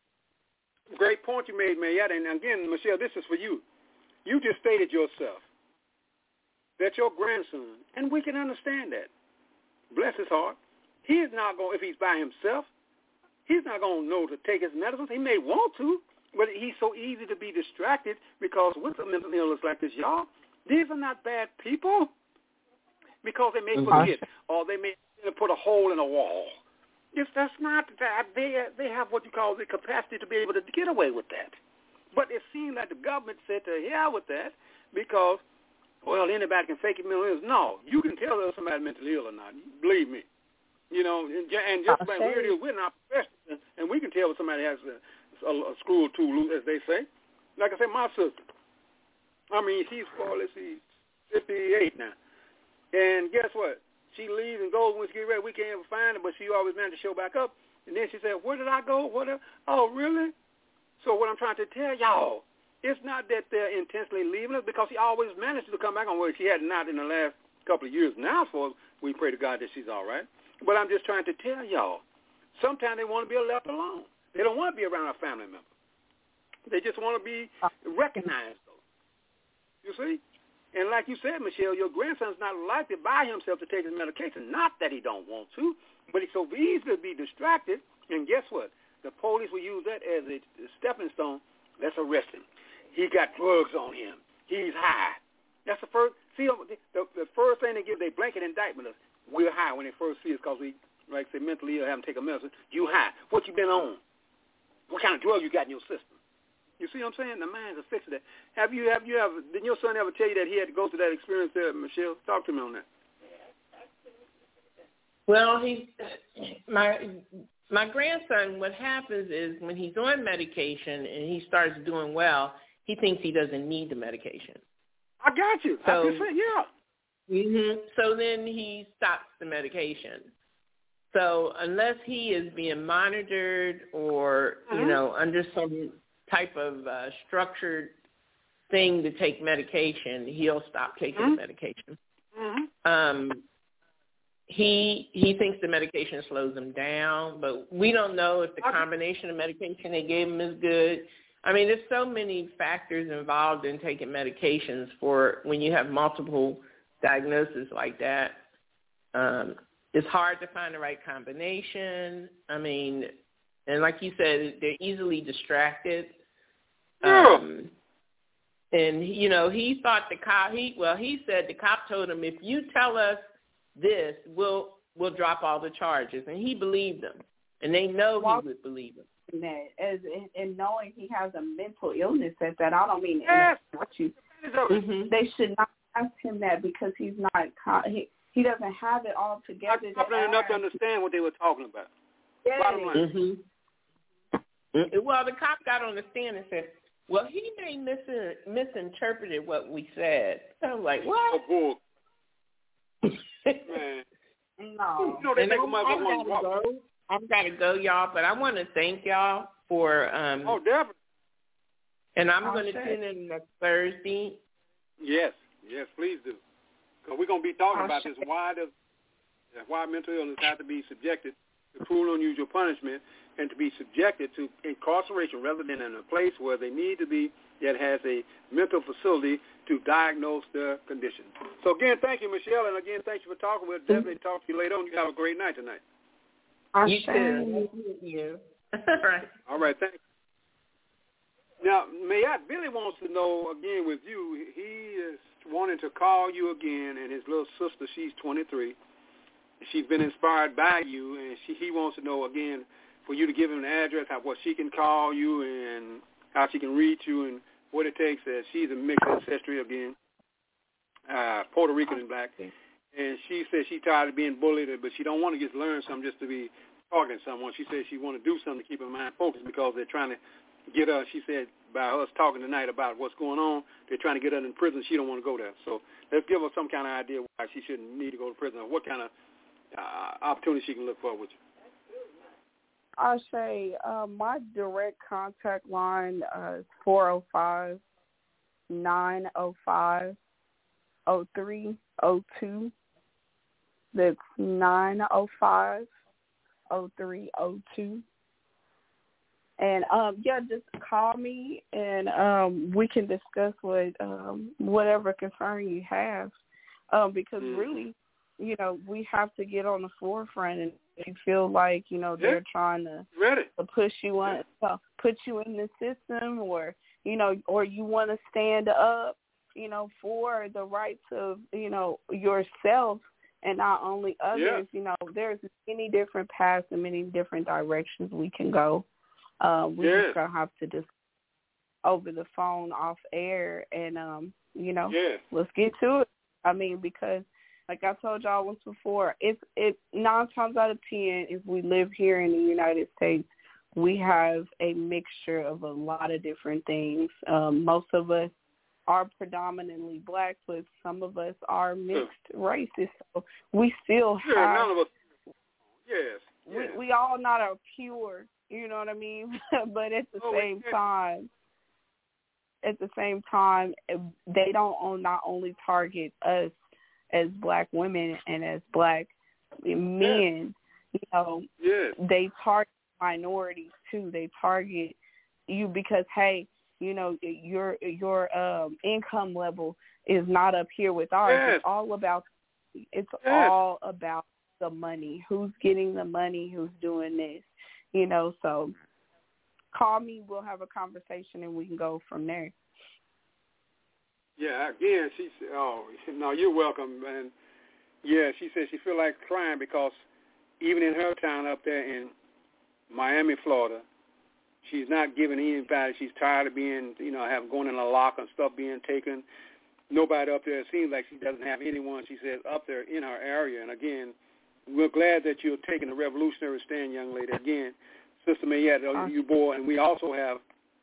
great point you made, Mayotte. And again, Michelle, this is for you. You just stated yourself that your grandson, and we can understand that, bless his heart, he is not going, if he's by himself, he's not going to know to take his medicines. He may want to, but he's so easy to be distracted, because with a mental illness like this, y'all, these are not bad people, because they may forget, or they may put a hole in a wall, That's not that. They have what you call the capacity to be able to get away with that. But it seemed like the government said to hell with that because, well, anybody can fake it mental illness. No, you can tell if somebody's mentally ill or not. Believe me. You know, and just like we're not professionals, and we can tell if somebody has a screw or two loose, as they say. Like I said, my sister. I mean, she's 58 now. And guess what? She leaves and goes when she gets ready. We can't ever find her, but she always managed to show back up. And then she said, where did I go? Oh, really? So what I'm trying to tell y'all, it's not that they're intentionally leaving us because she always managed to come back on where she had not in the last couple of years. Now, for we pray to God that she's all right. But I'm just trying to tell y'all, sometimes they want to be left alone. They don't want to be around a family member. They just want to be recognized, though. You see? And like you said, Michelle, your grandson's not likely by himself to take his medication. Not that he don't want to, but he's so easily be distracted. And guess what? The police will use that as a stepping stone. Let's arrest him. He got drugs on him. He's high. That's the first. See, the first thing they give, they blanket indictment of we're high when they first see us because we, like I say, mentally ill, haven't taken medicine. You high. What you been on? What kind of drug you got in your system? You see what I'm saying? The mind's a fix of that. Have you ever? Did your son ever tell you that he had to go through that experience there, Michelle? Talk to me on that. Well, my grandson. What happens is when he's on medication and he starts doing well, he thinks he doesn't need the medication. I got you. So, I just said, yeah. Mm-hmm. So then he stops the medication. So unless he is being monitored or under some type of structured thing to take medication, he'll stop taking the medication. Mm-hmm. He thinks the medication slows him down, but we don't know if the combination of medication they gave him is good. I mean, there's so many factors involved in taking medications for when you have multiple diagnoses like that. It's hard to find the right combination. I mean, and like you said, they're easily distracted. Yeah. And, he thought he said the cop told him, if you tell us this, we'll drop all the charges. And he believed them. And they know he would believe them. And knowing he has a mental illness at that, I don't mean what you. Mm-hmm. They should not ask him that because he's not. He doesn't have it all together. I don't enough to understand what they were talking about. Yeah. Bottom line. Mm-hmm. Well, the cop got on the stand and said, "Well, he may misinterpreted what we said." I was like, "What?" Oh, bull. Man. No. They make them I've got to go, y'all, but I want to thank y'all for oh, definitely. And I'm going to tune in next Thursday. Yes, please do. Because we're going to be talking about this, why mental illness has to be subjected to cruel and unusual punishment and to be subjected to incarceration rather than in a place where they need to be that has a mental facility to diagnose their condition. So, again, thank you, Michelle, and again, thank you for talking. We'll definitely talk to you later on. You have a great night tonight. You too. You. Right. All right, thanks. Now, Billy wants to know, again, with you, he is wanting to call you again, and his little sister, she's 23. She's been inspired by you, and he wants to know, again, for you to give him an address, what she can call you and how she can reach you and what it takes. She's a mixed ancestry, again, Puerto Rican and black. And she says she's tired of being bullied, but she don't want to just learn something just to be talking to someone. She says she want to do something to keep her mind focused because they're trying to get her, she said, by us talking tonight about what's going on, they're trying to get her in prison. She don't want to go there. So let's give her some kind of idea why she shouldn't need to go to prison or what kind of opportunity she can look for with you. I say my direct contact line is 405-905-0302. That's 905-0302. And just call me and we can discuss whatever concern you have. Because really, we have to get on the forefront, and you feel like they're trying to push you put you in the system, or or you want to stand up, for the rights of yourself. And not only others, you know, there's many different paths and many different directions we can go. We just going to have to just over the phone, off air, and, you know, let's get to it. I mean, because like I told y'all once before, it 9 times out of 10, if we live here in the United States, we have a mixture of a lot of different things. Most of us are predominantly black, but some of us are mixed races. So we still have. None of us. Yes. We all not are pure. You know what I mean? But at the same time, they don't not only target us as black women and as black men. You know, they target minorities too. They target you because, hey, you know, your income level is not up here with ours. It's all about the money. Who's getting the money? Who's doing this? You know, so call me. We'll have a conversation and we can go from there. Yeah, again, she said, oh, no, you're welcome. And, yeah, she said she feel like crying because even in her town up there in Miami, Florida, she's not giving anybody. She's tired of being, you know, going in a lock and stuff being taken. Nobody up there. It seems like she doesn't have anyone, she says, up there in her area. And, again, we're glad that you're taking a revolutionary stand, young lady. Again, Sister Mayette, you boy, and we also have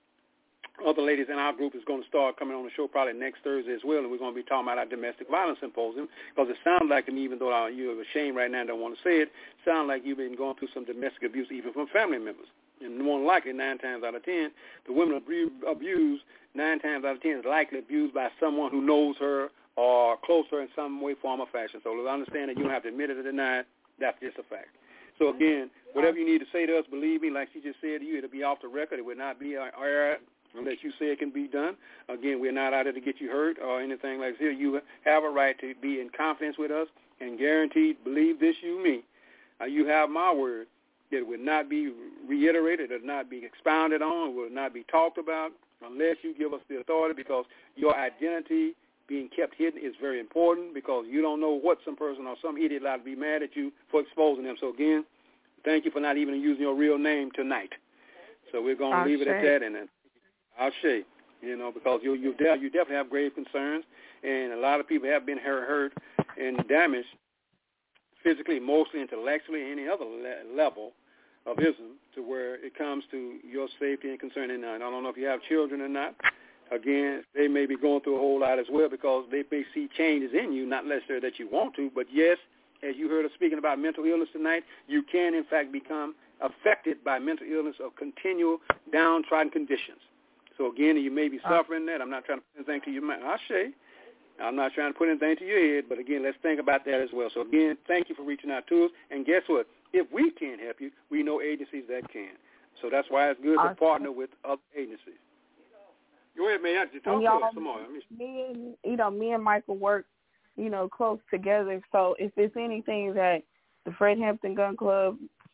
other ladies in our group is going to start coming on the show probably next Thursday as well, and we're going to be talking about our domestic violence symposium because it sounds like to me, even though you're ashamed right now and don't want to say it, sounds like you've been going through some domestic abuse even from family members. And more than likely, 9 times out of 10, the women abused 9 times out of 10 is likely abused by someone who knows her or close to her in some way, form, or fashion. So let's understand that you don't have to admit it or deny it. That's just a fact. So, again, whatever you need to say to us, believe me, like she just said to you, it'll be off the record. It will not be aired unless you say it can be done. Again, we're not out there to get you hurt or anything like this. You have a right to be in confidence with us and guaranteed, believe this, you me. You have my word that it will not be reiterated, it will not be expounded on, it will not be talked about unless you give us the authority because your identity being kept hidden is very important because you don't know what some person or some idiot ought to be mad at you for exposing them. So, again, thank you for not even using your real name tonight. So we're going to leave it at that. And I'll say, you know, because you definitely have grave concerns, and a lot of people have been hurt and damaged physically, emotionally, intellectually, any other level of ism to where it comes to your safety and concern. And I don't know if you have children or not. Again, they may be going through a whole lot as well because they may see changes in you, not necessarily that you want to, but yes, as you heard us speaking about mental illness tonight, you can, in fact, become affected by mental illness or continual downtrodden conditions. So, again, you may be suffering that. I'm not trying to put anything to your mind. I'm not trying to put anything to your head, but, again, let's think about that as well. So, again, thank you for reaching out to us. And guess what? If we can't help you, we know agencies that can. So that's why it's good to partner with other agencies. Go ahead, man. Talk to us some more. Me and Michael work, you know, close together. So if there's anything that the Fred Hampton Gun Club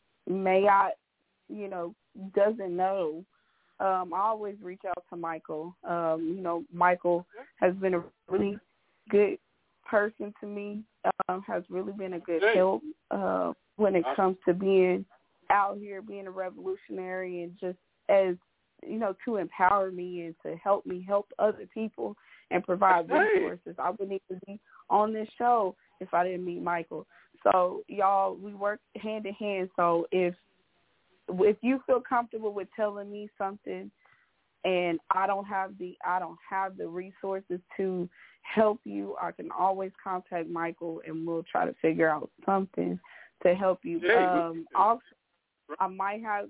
doesn't know, I always reach out to Michael. You know, Michael has been a really good person to me, has really been a good help when it comes to being out here, being a revolutionary, and just as, you know, to empower me and to help me help other people and provide resources. I wouldn't even be on this show if I didn't meet Michael. So, y'all, we work hand in hand. So if you feel comfortable with telling me something and I don't have the resources to help you, I can always contact Michael and we'll try to figure out something to help you. Also, I might have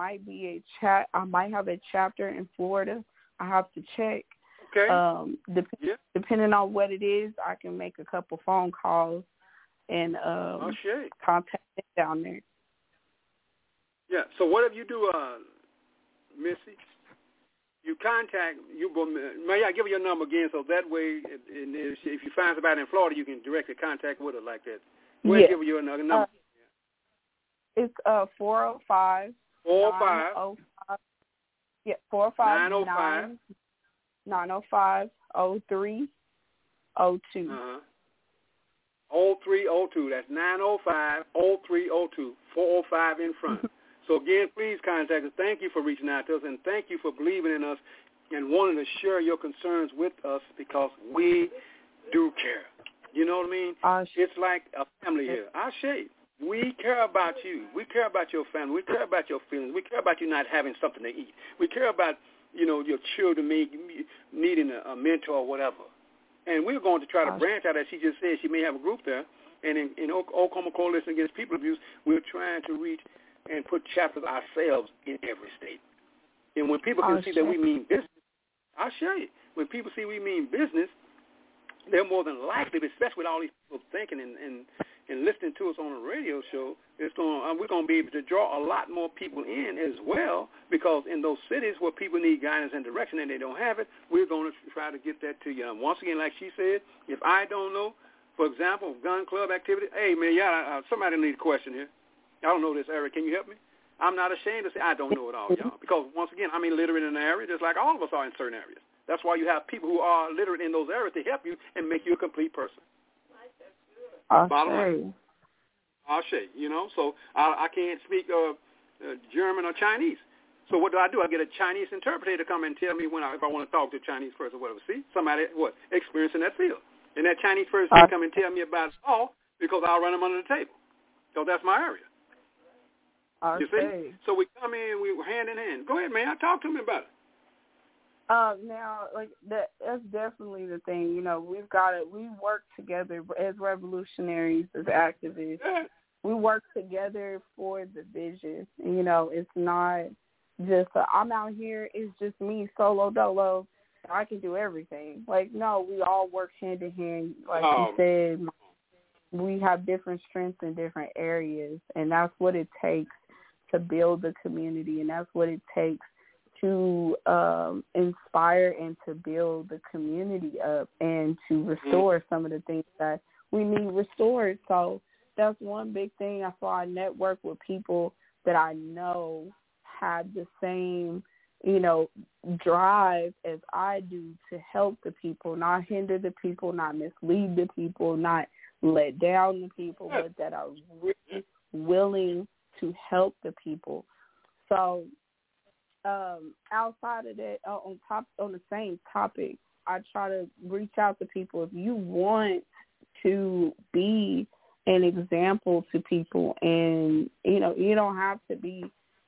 a chapter in Florida. I have to check. Okay. Depending on what it is, I can make a couple phone calls and contact them down there. Yeah. So whatever you do, Missy, you contact you. May I give you your number again, so that way, if you find somebody in Florida, you can directly contact with her like that. We'll give you another number. It's 405. 405. Yeah, 405 905 0302. 0302. That's 905-0302, 405 in front. So, again, please contact us. Thank you for reaching out to us, and thank you for believing in us and wanting to share your concerns with us because we do care. You know what I mean? It's like a family here. Ashe, we care about you. We care about your family. We care about your feelings. We care about you not having something to eat. We care about, your children needing a mentor or whatever. And we're going to try to branch out, as she just said. She may have a group there. And in Oklahoma Coalition Against People Abuse, we're trying to reach and put chapters ourselves in every state. And when people can see that we mean business, I'll show you. When people see we mean business, they're more than likely, especially with all these people thinking and listening to us on a radio show, we're going to be able to draw a lot more people in as well, because in those cities where people need guidance and direction and they don't have it, we're going to try to get that to you. And once again, like she said, if I don't know, for example, gun club activity, hey, man, somebody need a question here. I don't know this area. Can you help me? I'm not ashamed to say I don't know it all, y'all, because once again, I'm illiterate in an area just like all of us are in certain areas. That's why you have people who are literate in those areas to help you and make you a complete person. Bottom line. Ashe, so I can't speak German or Chinese. So what do? I get a Chinese interpreter to come and tell me if I want to talk to a Chinese person or whatever. See, somebody, experience in that field. And that Chinese person can come and tell me about it all because I'll run them under the table. So that's my area. You see? So we come in, we were hand in hand. Go ahead, man. Talk to me about it. Now, that's definitely the thing. We work together as revolutionaries, as activists. Yeah. We work together for the vision. It's not just I'm out here. It's just me solo dolo. I can do everything. No, we all work hand in hand. You said, we have different strengths in different areas, and that's what it takes to build the community, and that's what it takes to inspire and to build the community up and to restore some of the things that we need restored. So that's one big thing. That's why I network with people that I know have the same, drive as I do to help the people, not hinder the people, not mislead the people, not let down the people, but that are really willing to help the people. So outside of that, on the same topic, I try to reach out to people. If you want to be an example to people, and you don't have to be,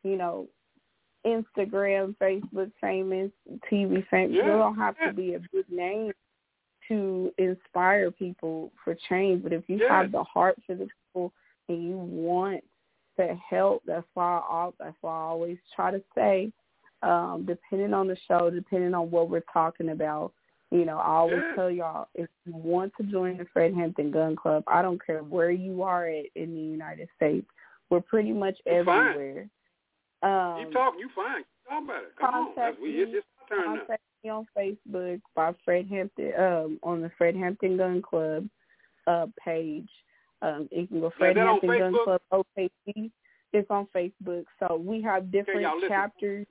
Instagram, Facebook famous, TV famous. You don't have to be a big name to inspire people for change. But if you have the heart for the people and you want to help, that's why I always try to say, depending on the show, depending on what we're talking about, I always tell y'all, if you want to join the Fred Hampton Gun Club, I don't care where you are at in the United States. We're pretty much everywhere. Keep talking. You fine. Talk about it. Come on. It's my turn now. Contact me on Facebook by Fred Hampton, on the Fred Hampton Gun Club page. You can go Fred Hampton Gun Club OKC. It's on Facebook. So we have different chapters.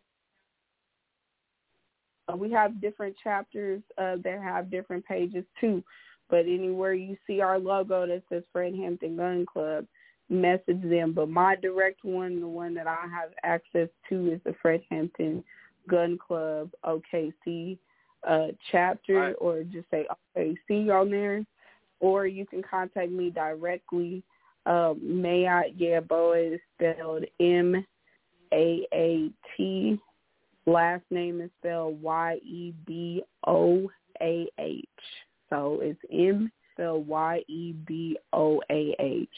We have different chapters that have different pages too. But anywhere you see our logo that says Fred Hampton Gun Club, message them. But my direct one, the one that I have access to, is the Fred Hampton Gun Club OKC chapter, or just say OKC on there. Or you can contact me directly. Mayat Yeboah is spelled M-A-A-T. Last name is spelled Y-E-B-O-A-H. So it's M spelled Y-E-B-O-A-H.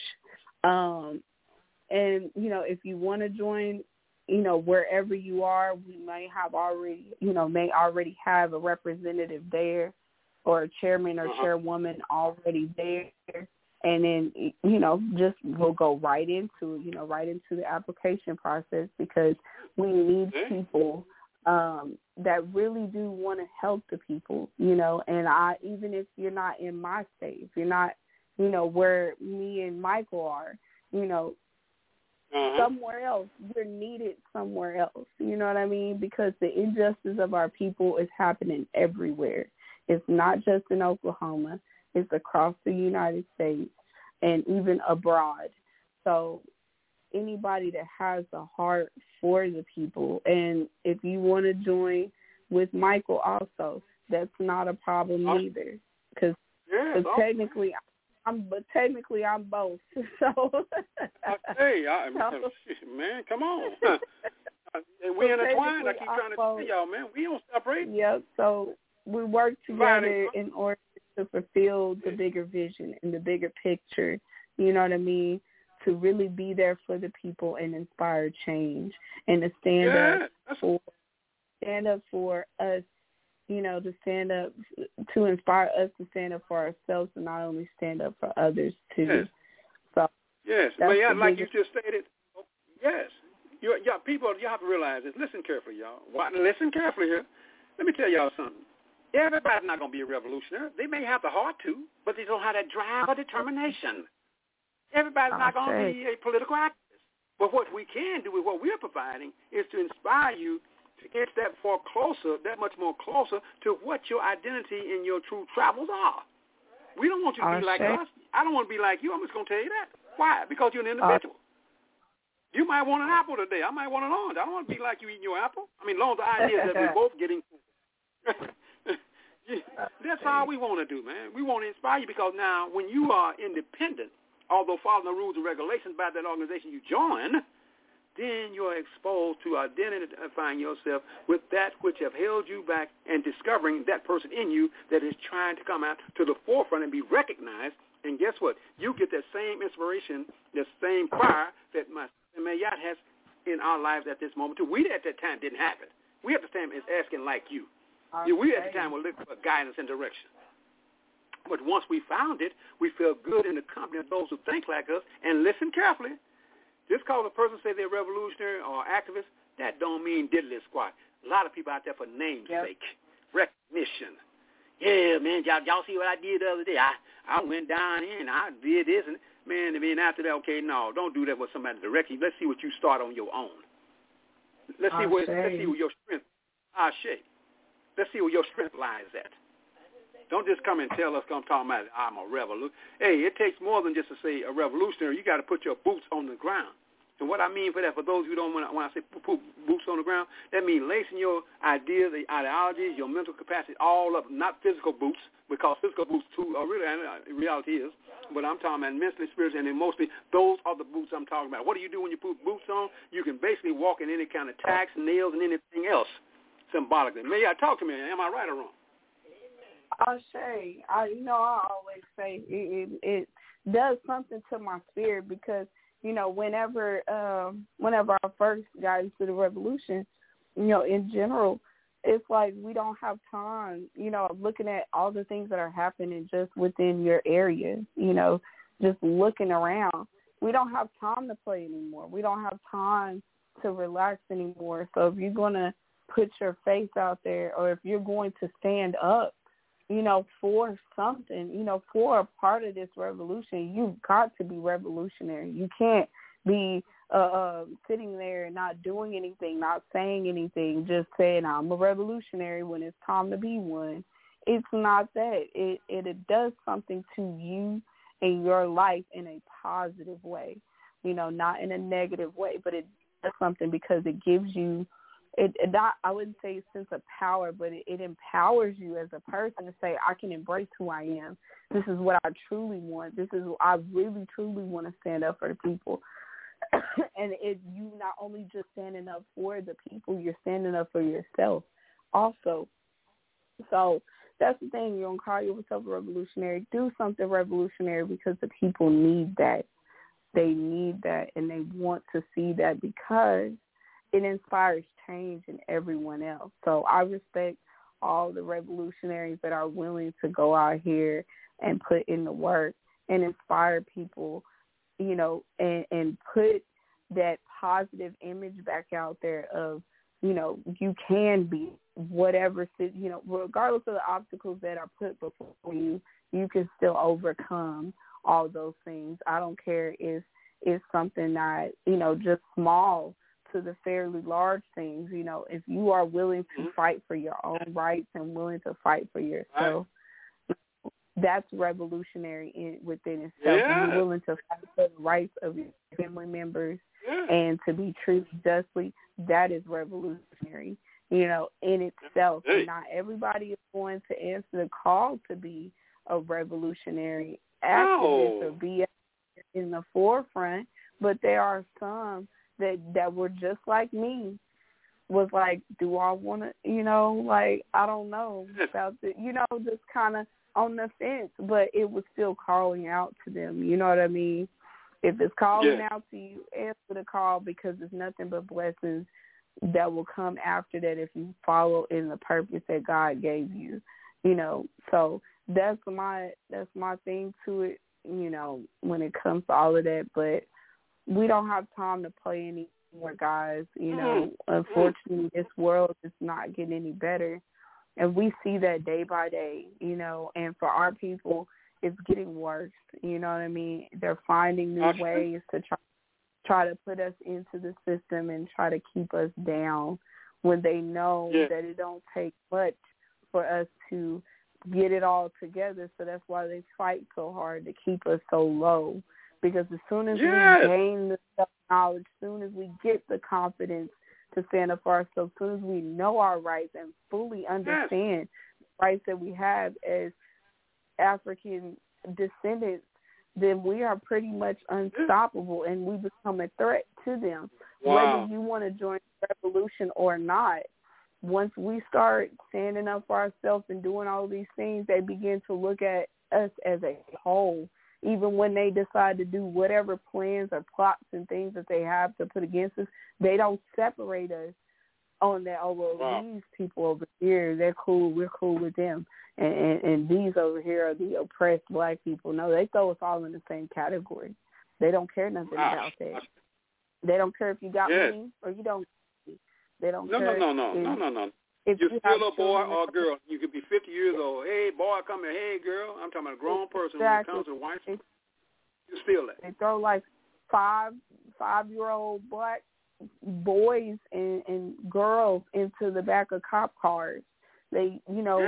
And, if you want to join, wherever you are, we may already have a representative there, or a chairman or chairwoman already there. And then, just we'll go right into the application process, because we need people that really do want to help the people, and even if you're not in my state, if you're not, where me and Michael are, somewhere else, we're needed somewhere else, you know what I mean? Because the injustice of our people is happening everywhere. It's not just in Oklahoma. It's across the United States. and even abroad. So anybody that has a heart for the people, and if you want to join with Michael also, that's not a problem either, because technically I'm both. So hey, man, come on. We intertwined. I keep trying to tell y'all, man. We don't separate. Yep. So we work together in order to fulfill the bigger vision and the bigger picture. You know what I mean? To really be there for the people and inspire change, and to stand up for us. You know, to stand up, to inspire us to stand up for ourselves, and not only stand up for others too. Yes. So But like you just stated, yes. People, you have to realize this. Listen carefully, y'all. Listen carefully here. Let me tell y'all something. Everybody's not going to be a revolutionary. They may have the heart to, but they don't have that drive or determination. Everybody's not going to be a political activist. But what we can do with what we're providing is to inspire you to get that much more closer to what your identity and your true travels are. We don't want you to be like us. I don't want to be like you. I'm just going to tell you that. Why? Because you're an individual. You might want an apple today. I might want an orange. I don't want to be like you eating your apple. I mean, long as the idea is that we're both getting that's all we want to do, man. We want to inspire you, because now when you are independent, although following the rules and regulations by that organization you join, then you're exposed to identifying yourself with that which have held you back and discovering that person in you that is trying to come out to the forefront and be recognized. And guess what? You get that same inspiration, the same fire that Mayat has in our lives at this moment too. We at that time didn't have it. We at the time is asking like you. We at the time were looking for guidance and direction. But once we found it, we feel good in the company of those who think like us. And listen carefully. Just because a person say they're revolutionary or activist, that don't mean diddly squat. A lot of people out there for namesake, recognition. Yeah, man, y'all see what I did the other day? I went down here and I did this, and man, and then after that, okay, no, don't do that with somebody directly. Let's see what you start on your own. Let's see where your strength. Let's see where your strength lies at. Don't just come and tell us, come talk about I'm a revolutionary. Hey, it takes more than just to say a revolutionary. You got to put your boots on the ground. And what I mean for that, for those who don't, when I say put boots on the ground, that means lacing your ideas, the ideologies, your mental capacity all up, not physical boots, because physical boots too are really, reality is, but I'm talking about mentally, spiritually, and emotionally. Those are the boots I'm talking about. What do you do when you put boots on? You can basically walk in any kind of tacks, nails, and anything else symbolically. May I talk to me? Am I right or wrong? Shay, I always say it does something to my spirit, because whenever I first got into the revolution, in general, it's like we don't have time, looking at all the things that are happening just within your area, just looking around. We don't have time to play anymore. We don't have time to relax anymore. So if you're going to put your face out there, or if you're going to stand up, for something, for a part of this revolution, you've got to be revolutionary. You can't be sitting there and not doing anything, not saying anything, just saying I'm a revolutionary when it's time to be one. It's not that. It does something to you and your life in a positive way, not in a negative way, but it does something because it gives you I wouldn't say a sense of power, but it empowers you as a person to say, I can embrace who I am. This is what I truly want. I really, truly want to stand up for the people. And you not only just standing up for the people, you're standing up for yourself also. So that's the thing. You don't call yourself a revolutionary. Do something revolutionary, because the people need that. They need that, and they want to see that, because it inspires change in everyone else. So I respect all the revolutionaries that are willing to go out here and put in the work and inspire people, and put that positive image back out there of, you can be whatever, regardless of the obstacles that are put before you, you can still overcome all those things. I don't care if it's something not, just small, to the fairly large things. If you are willing to fight for your own rights and willing to fight for yourself, that's revolutionary within itself. Yeah. You're willing to fight for the rights of your family members and to be treated justly. That is revolutionary, you know, in itself. Hey. Not everybody is going to answer the call to be a revolutionary activist or be in the forefront, but there are some that were just like me, was like, do I want to, you know, like, I don't know about the, you know, just kind of on the fence, but it was still calling out to them. You know what I mean? If it's calling out to you, answer the call, because there's nothing but blessings that will come after that if you follow in the purpose that God gave you. You know, so that's my thing to it, you know, when it comes to all of that. But we don't have time to play anymore, guys. You know, unfortunately, this world is not getting any better. And we see that day by day, you know, and for our people, it's getting worse. You know what I mean? They're finding new ways to try to put us into the system and try to keep us down when they know that it don't take much for us to get it all together. So that's why they fight so hard to keep us so low. Because as soon as we gain the self-knowledge, as soon as we get the confidence to stand up for ourselves, as soon as we know our rights and fully understand the rights that we have as African descendants, then we are pretty much unstoppable and we become a threat to them. Whether you want to join the revolution or not, once we start standing up for ourselves and doing all these things, they begin to look at us as a whole. Even when they decide to do whatever plans or plots and things that they have to put against us, they don't separate us on that, these people over here, they're cool, we're cool with them. And these over here are the oppressed black people. No, they throw us all in the same category. They don't care nothing about that. They don't care if you got money or you don't. They don't care. No. If you're still a boy or a girl. You could be 50 years old. Hey, boy, come here. Hey, girl. I'm talking about a grown person. When it comes to white people, you still that. They throw like five-year-old black boys and girls into the back of cop cars. They, you know,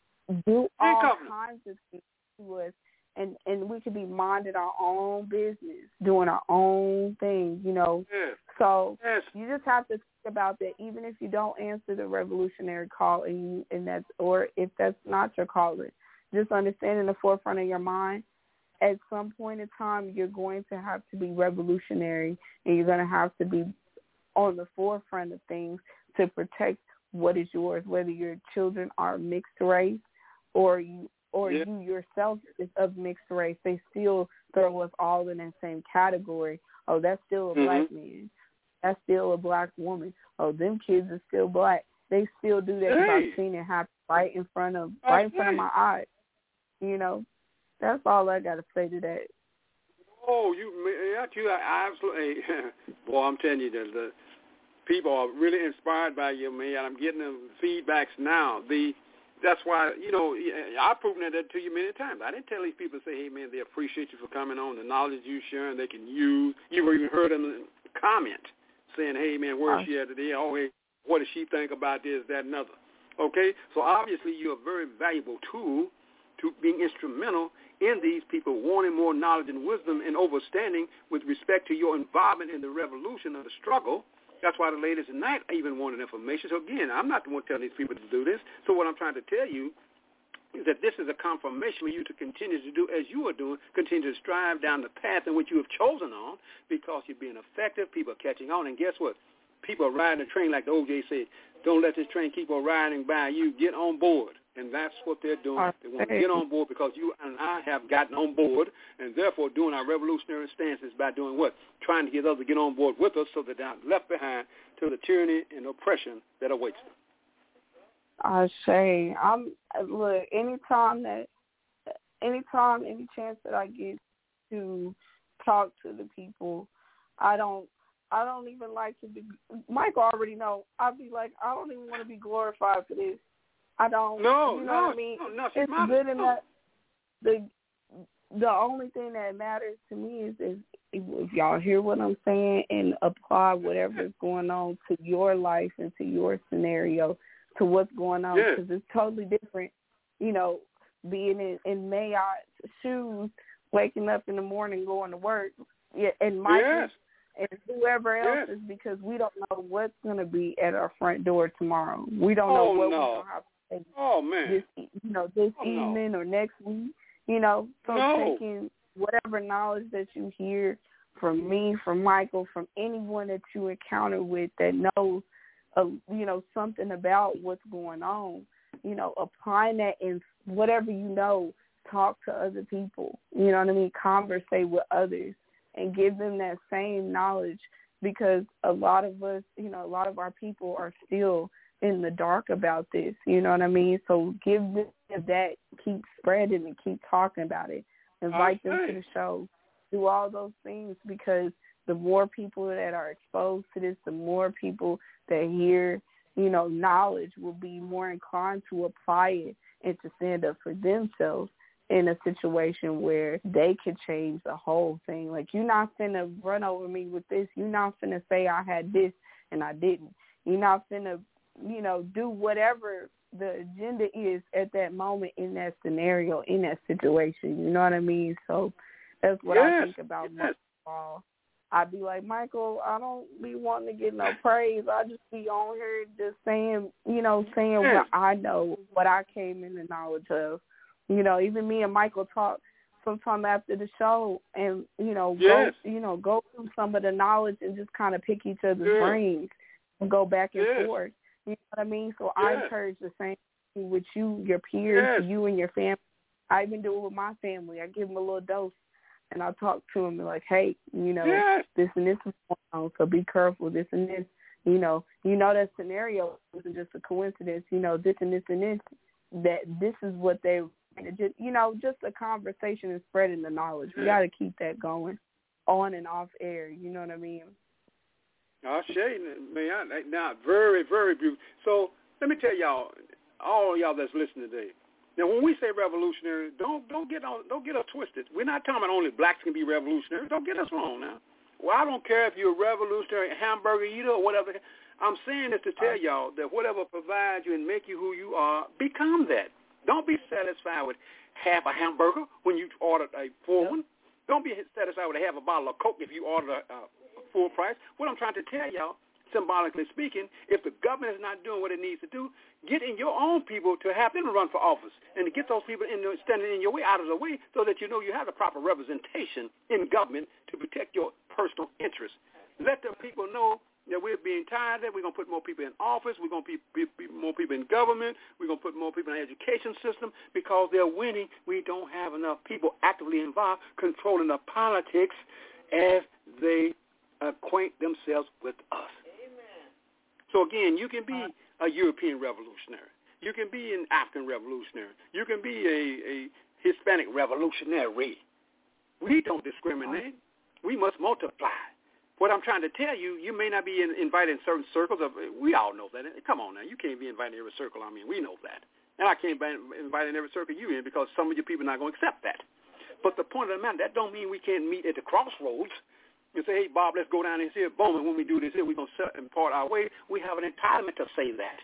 do all kinds of things to us. And we could be minding our own business, doing our own thing, you know. So you just have to think about that. Even if you don't answer the revolutionary call, and that's, or if that's not your calling, just understand in the forefront of your mind, at some point in time, you're going to have to be revolutionary, and you're going to have to be on the forefront of things to protect what is yours, whether your children are mixed race or you yourself is of mixed race. They still throw us all in that same category. Oh, that's still a black man. That's still a black woman. Oh, them kids are still black. They still do that because I've seen it happen right in front of my eyes. You know, that's all I got to say to that. Oh, you absolutely. Boy, I'm telling you, the people are really inspired by you, man. I'm getting the feedbacks now. That's why, you know, I've proven that to you many times. I didn't tell these people, say, hey, man, they appreciate you for coming on, the knowledge you sharing, they can use. You even heard them comment saying, hey, man, where is she at today? Oh, hey, what does she think about this, that, and other? Okay? So obviously you're a very valuable tool to being instrumental in these people wanting more knowledge and wisdom and understanding with respect to your involvement in the revolution of the struggle. That's why the ladies tonight even wanted information. So, again, I'm not the one telling these people to do this. So what I'm trying to tell you is that this is a confirmation for you to continue to do as you are doing, continue to strive down the path in which you have chosen on, because you're being effective, people are catching on. And guess what? People are riding the train like the OJ said. Don't let this train keep on riding by you. Get on board. And that's what they're doing. They want to get on board because you and I have gotten on board, and therefore doing our revolutionary stances by doing what? Trying to get others to get on board with us so that they're not left behind to the tyranny and oppression that awaits them. I say, look, any chance that I get to talk to the people, I don't even like to be. Mike already know. I'll be like, I don't even want to be glorified for this. I don't. No, you know what I mean? No, it's good in that. The only thing that matters to me is if y'all hear what I'm saying and apply whatever is going on to your life and to your scenario, to what's going on, because it's totally different. You know, being in Mayott's shoes, waking up in the morning, going to work, and Michael and whoever else is, because we don't know what's going to be at our front door tomorrow. We don't know what we're going to have to say this evening or next week. So taking whatever knowledge that you hear from me, from Michael, from anyone that you encounter with that knows, something about what's going on, applying that in whatever talk to other people, conversate with others and give them that same knowledge, because a lot of us, a lot of our people are still in the dark about this, So give them that, keep spreading and keep talking about it. Invite them to the show. Do all those things, because the more people that are exposed to this, the more people that hear, knowledge will be more inclined to apply it and to stand up for themselves in a situation where they could change the whole thing. Like, you're not finna run over me with this. You're not finna say I had this and I didn't. You're not finna, do whatever the agenda is at that moment in that scenario, in that situation. You know what I mean? So that's what I think about most of all. I'd be like, Michael, I don't be wanting to get no praise. I just be on here just saying, what I know, what I came in the knowledge of. Even me and Michael talk sometime after the show and, go through some of the knowledge and just kind of pick each other's brains and go back and forth. You know what I mean? So I encourage the same thing with you, your peers, you and your family. I even do it with my family. I give them a little dose and I talk to them like, hey, this and this is going on, so be careful, this and this. That scenario isn't just a coincidence, this and this and this, that this is what they just a conversation and spreading the knowledge. We got to keep that going on and off air. You know what I mean? I'll share you, man. Now, very, very beautiful. So let me tell y'all, all of y'all that's listening today. Now, when we say revolutionary, don't get us twisted. We're not talking about only blacks can be revolutionary. Don't get us wrong now. Well, I don't care if you're a revolutionary hamburger eater or whatever. I'm saying this to tell y'all that whatever provides you and make you who you are, become that. Don't be satisfied with half a hamburger when you ordered a full one. Don't be satisfied with half a bottle of Coke if you ordered a full price. What I'm trying to tell y'all, symbolically speaking, if the government is not doing what it needs to do, get in your own people to have them run for office and to get those people standing in your way, out of the way, so that you have the proper representation in government to protect your personal interests. Let the people know that we're being tired of it. We're going to put more people in office. We're going to be more people in government. We're going to put more people in the education system because they're winning. We don't have enough people actively involved controlling the politics as they acquaint themselves with us. Amen. So, again, you can be a European revolutionary. You can be an African revolutionary. You can be a Hispanic revolutionary. We don't discriminate. We must multiply. What I'm trying to tell you, you may not be invited in certain circles. We all know that. Come on now. You can't be invited in every circle. We know that. And I can't be invited in every circle you're in because some of your people are not going to accept that. But the point of the matter, that don't mean we can't meet at the crossroads and say, hey, Bob, let's go down and here. Boom, and when we do this here, we're going to set and part our way. We have an entitlement to say that.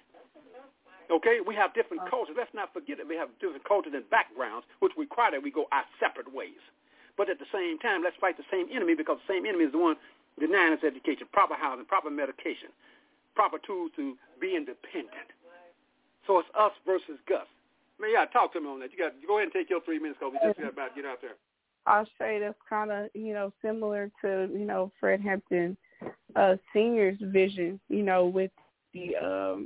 Okay? We have different cultures. Let's not forget that we have different cultures and backgrounds, which require that we go our separate ways. But at the same time, let's fight the same enemy, because the same enemy is the one denying us education, proper housing, proper medication, proper tools to be independent. So it's us versus Gus. Talk to me on that. You got go ahead and take your 3 minutes, because we just got about to get out there. I'll say that's kind of, similar to, Fred Hampton Sr.'s vision, with the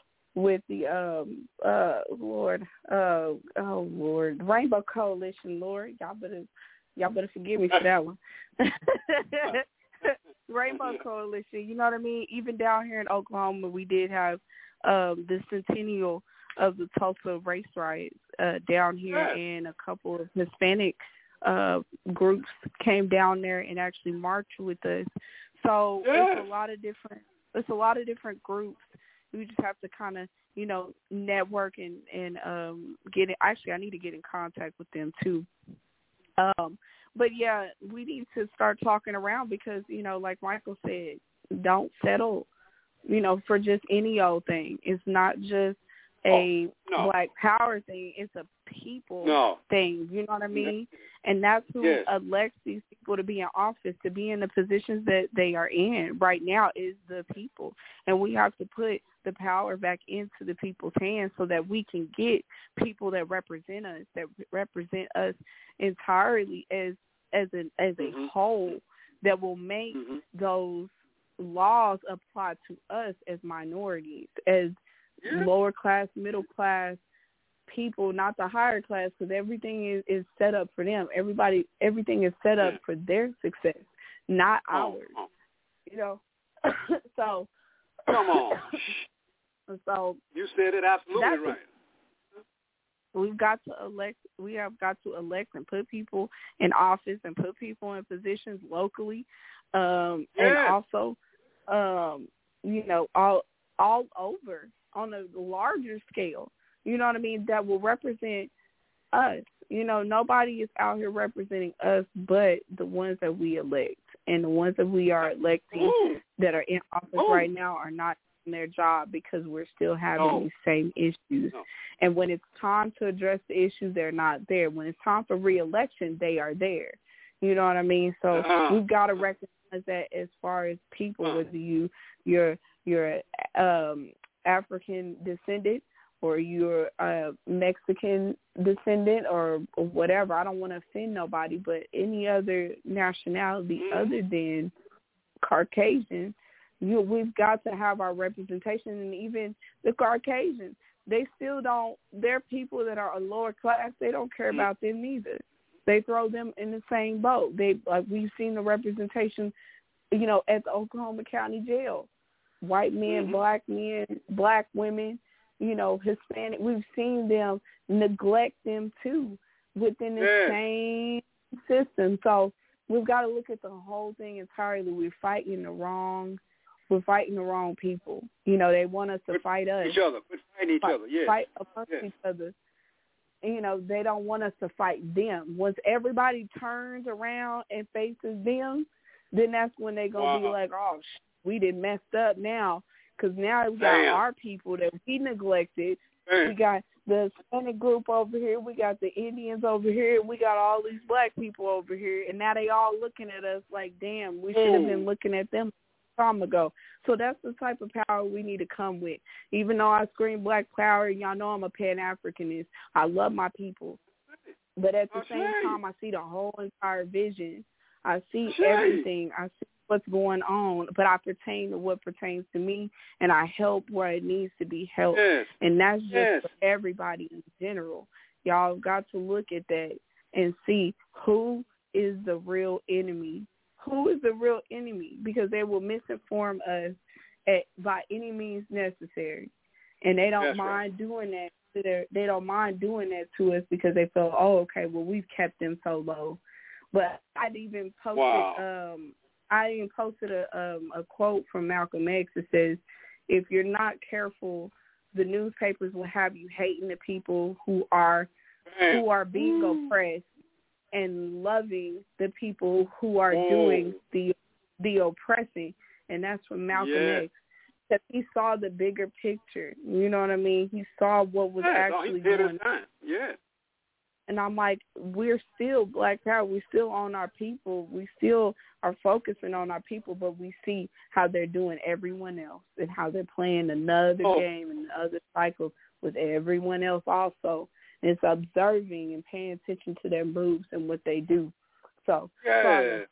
Rainbow Coalition, Lord. Y'all better forgive me for that one. Rainbow Coalition, you know what I mean? Even down here in Oklahoma, we did have the centennial of the Tulsa race riots down here, and a couple of Hispanic groups came down there and actually marched with us. So it's a lot of different groups. We just have to kind of, network and get it. Actually, I need to get in contact with them too. But yeah, we need to start talking around because, like Michael said, don't settle, for just any old thing. It's not just a Black Power thing. It's a people thing. You know what I mean? And that's who elects these people to be in office, to be in the positions that they are in right now is the people. And we have to put the power back into the people's hands so that we can get people that represent us entirely as a whole, that will make those laws apply to us as minorities, as lower class, middle class people, not the higher class, because everything is set up for them. Everything is set up for their success, not ours. You know, so come on. So you said it absolutely right. We've got to elect. We have got to elect and put people in office and put people in positions locally, and also, you know, all over on a larger scale. You know what I mean? That will represent us. You know, nobody is out here representing us but the ones that we elect, and the ones that we are electing that are in office right now are not in their job because we're still having these same issues. And when it's time to address the issues, they're not there. When it's time for re-election, they are there. You know what I mean? So we've got to recognize that as far as people, whether you're African descendant or you're Mexican descendant or whatever. I don't want to offend nobody, but any other nationality other than Caucasian, we've got to have our representation. And even the Caucasians, they still don't, they're people that are a lower class. They don't care about them either. They throw them in the same boat. We've seen the representation, you know, at the Oklahoma County Jail. White men, black men, black women, you know, Hispanic. We've seen them neglect them too within the same system. So we've got to look at the whole thing entirely. We're fighting the wrong people. You know, they want us to fight us. Each other. We're fighting each other, Fight amongst each other. You know, they don't want us to fight them. Once everybody turns around and faces them, then that's when they're going to be like, oh, we done messed up now. Because now we got our people that we neglected. We got the Hispanic group over here. We got the Indians over here. We got all these black people over here. And now they all looking at us like, damn, we should have been looking at them time ago. So that's the type of power we need to come with. Even though I scream Black Power, y'all know I'm a Pan-Africanist. I love my people. But at the same time, I see the whole entire vision. I see everything. I see what's going on, but I pertain to what pertains to me, and I help where it needs to be helped. And that's just for everybody in general. Y'all got to look at that and see who is the real enemy. Who is the real enemy? Because they will misinform us by any means necessary. And they don't mind doing that. They don't mind doing that to us because they feel, oh, okay, well, we've kept them so low. But I'd even posted a quote from Malcolm X that says, if you're not careful, the newspapers will have you hating the people who are being oppressed and loving the people who are doing the oppressing. And that's from Malcolm X. That he saw the bigger picture. You know what I mean? He saw what was actually going on. And I'm like, we're still Black Power. We still own our people. We still are focusing on our people, but we see how they're doing everyone else and how they're playing another game and another cycle with everyone else also. And it's observing and paying attention to their moves and what they do. So, Shade,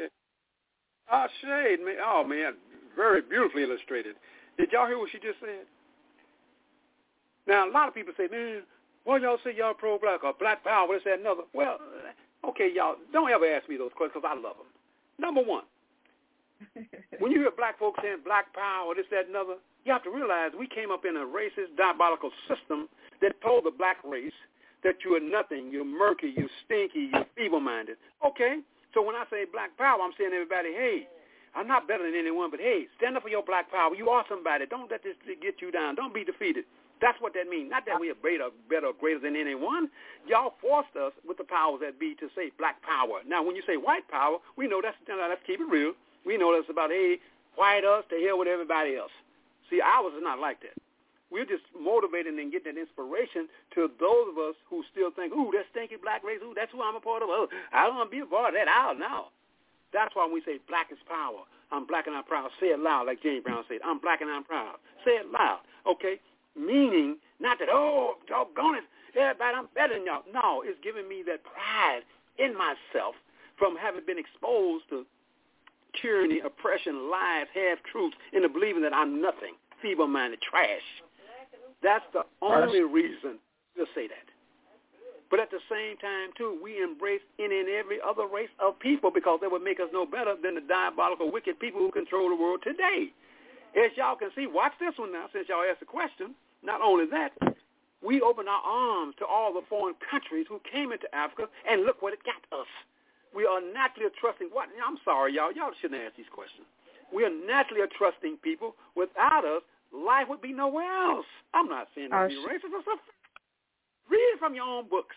man. Oh, man, very beautifully illustrated. Did y'all hear what she just said? Now, a lot of people say, man, well, y'all say y'all pro-black or Black Power, this, that, and another. Well, okay, y'all, don't ever ask me those questions because I love them. Number one, when you hear black folks saying Black Power, this, that, and another, you have to realize we came up in a racist, diabolical system that told the black race that you are nothing, you're murky, you're stinky, you're feeble-minded. Okay, so when I say Black Power, I'm saying to everybody, hey, I'm not better than anyone, but hey, stand up for your Black Power. You are somebody. Don't let this get you down. Don't be defeated. That's what that means. Not that we are better or greater than anyone. Y'all forced us with the powers that be to say Black Power. Now, when you say white power, we know let's keep it real. We know that's about, hey, white us to hell with everybody else. See, ours is not like that. we're just motivating and getting that inspiration to those of us who still think, ooh, that stinky black race, ooh, that's who I'm a part of. Oh, I don't want to be a part of that. I don't know. That's why we say black is power. I'm black and I'm proud. Say it loud, like James Brown said. I'm black and I'm proud. Say it loud, okay? Meaning not that, oh, doggone it, everybody, I'm better than y'all. No, it's giving me that pride in myself from having been exposed to tyranny, oppression, lies, half-truths, and the believing that I'm nothing, feeble-minded trash. That's the only reason we'll say that. But at the same time, too, we embrace any and every other race of people because they would make us no better than the diabolical, wicked people who control the world today. As y'all can see, watch this one now since y'all asked the question. Not only that, we open our arms to all the foreign countries who came into Africa, and look what it got us. We are naturally trusting. I'm sorry, y'all. Y'all shouldn't ask these questions. We are naturally trusting people. Without us, life would be nowhere else. I'm not saying that be racist. Read it from your own books.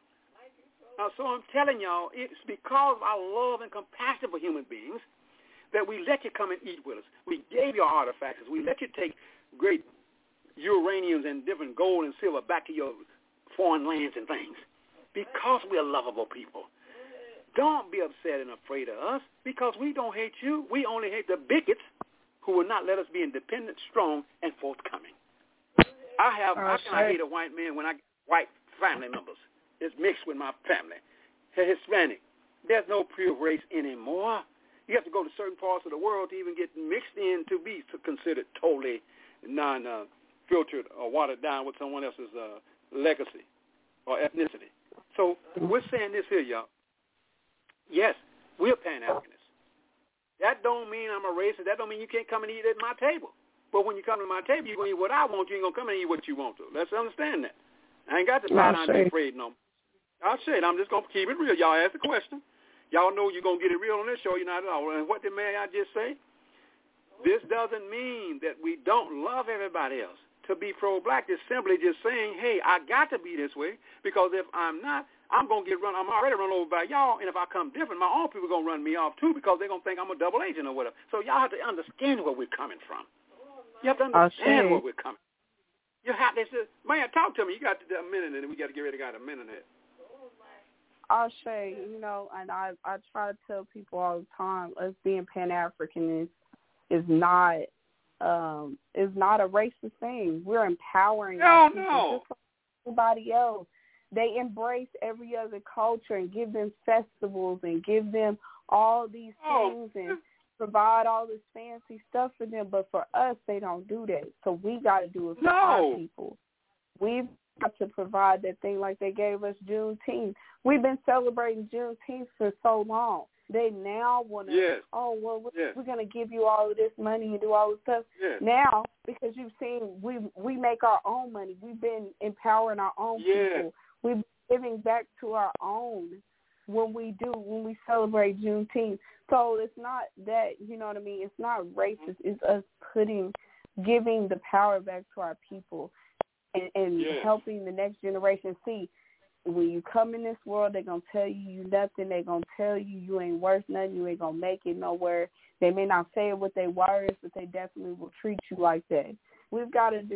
So I'm telling y'all, it's because of our love and compassion for human beings that we let you come and eat with us. We gave you our artifacts. We let you take great uraniums and different gold and silver back to your foreign lands and things because we're lovable people. Don't be upset and afraid of us because we don't hate you. We only hate the bigots who will not let us be independent, strong, and forthcoming. How can I hate a white man when I get white family members? It's mixed with my family. Hispanic. There's no pure race anymore. You have to go to certain parts of the world to even get mixed in to be considered totally non-filtered or watered down with someone else's legacy or ethnicity. So we're saying this here, y'all. Yes, we're Pan-Africanists. That don't mean I'm a racist. That don't mean you can't come and eat at my table. But when you come to my table, you're going to eat what I want. You ain't going to come and eat what you want to. Let's understand that. I ain't got to sit down and be afraid no more. I'll say it. I'm just going to keep it real. Y'all ask the question. Y'all know you're going to get it real on this show. You're not at all. And what did I just say? This doesn't mean that we don't love everybody else. To be pro-black is simply just saying, hey, I got to be this way because if I'm not, I'm going to get run. I'm already run over by y'all, and if I come different, my own people are going to run me off too because they're going to think I'm a double agent or whatever. So y'all have to understand where we're coming from. You have to understand where we're coming. You have to say, man, talk to me. You got a minute, and we got to get ready to got a minute here. I'll say, and I try to tell people all the time, us being Pan-African is not a racist thing. We're empowering our people just like everybody else. They embrace every other culture and give them festivals and give them all these things and provide all this fancy stuff for them. But for us, they don't do that. So we got to do it for our people. We've got to provide that thing like they gave us Juneteenth. We've been celebrating Juneteenth for so long. They now want to, we're going to give you all of this money and do all this stuff. Now, because you've seen, we make our own money. We've been empowering our own people. We've been giving back to our own when we celebrate Juneteenth. So it's not that, you know what I mean? It's not racist. It's us giving the power back to our people and helping the next generation see when you come in this world, they're going to tell you nothing. They're going to tell you ain't worth nothing. You ain't going to make it nowhere. They may not say it with their words, but they definitely will treat you like that. We've got to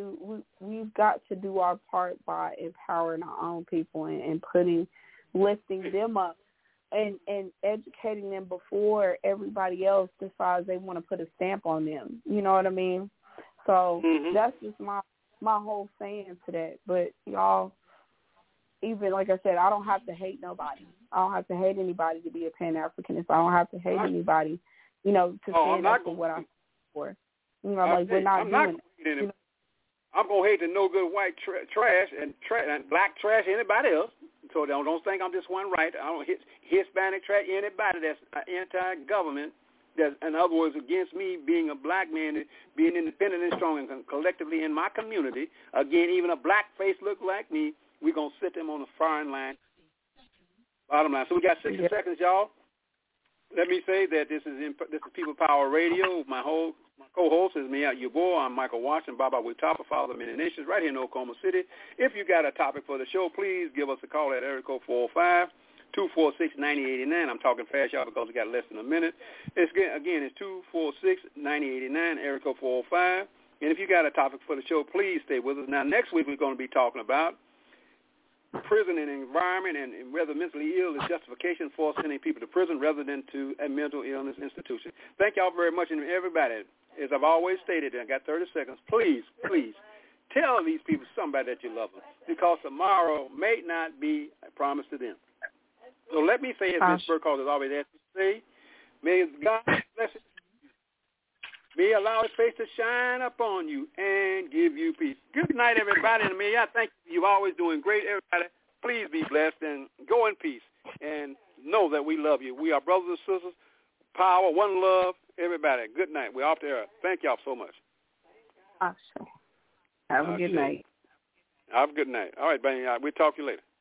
do our part by empowering our own people and lifting them up and educating them before everybody else decides they want to put a stamp on them. You know what I mean? So that's just my whole saying to that. But y'all, even like I said, I don't have to hate nobody. I don't have to hate anybody to be a Pan-Africanist. I don't have to hate anybody, to stand up for what I'm for. We're not doing it. I'm going to hate the no good white trash and black trash anybody else. So don't think I'm just one right. I don't Hispanic trash anybody that's anti-government. That's, in other words, against me being a black man, being independent and strong and collectively in my community. Again, even a black face look like me, we're going to sit them on the firing line. Bottom line. So we got 60 seconds, y'all. Let me say that this is People Power Radio. My co-host is me, your boy. I'm Michael Washington, Baba Witapa, Father of Many Nations, right here in Oklahoma City. If you got a topic for the show, please give us a call at area code 405-246-9089. I'm talking fast, y'all, because we got less than a minute. It's 246-9089, area code And if you got a topic for the show, please stay with us. Now, next week we're going to be talking about prison and environment and whether mentally ill is justification for sending people to prison rather than to a mental illness institution. Thank y'all very much. And everybody, as I've always stated, and I got 30 seconds, please tell these people somebody that you love them, because tomorrow may not be a promise to them. So let me say, as Ms. Burkholz has always asked me to say, may God bless you. May allow his face to shine upon you and give you peace. Good night, everybody. And may I thank you. You're always doing great, everybody. Please be blessed and go in peace. And know that we love you. We are brothers and sisters. Power, one love, everybody. Good night. We're off the air. Thank y'all so much. Awesome. Have a good night. Have a good night. All right, buddy. We'll talk to you later.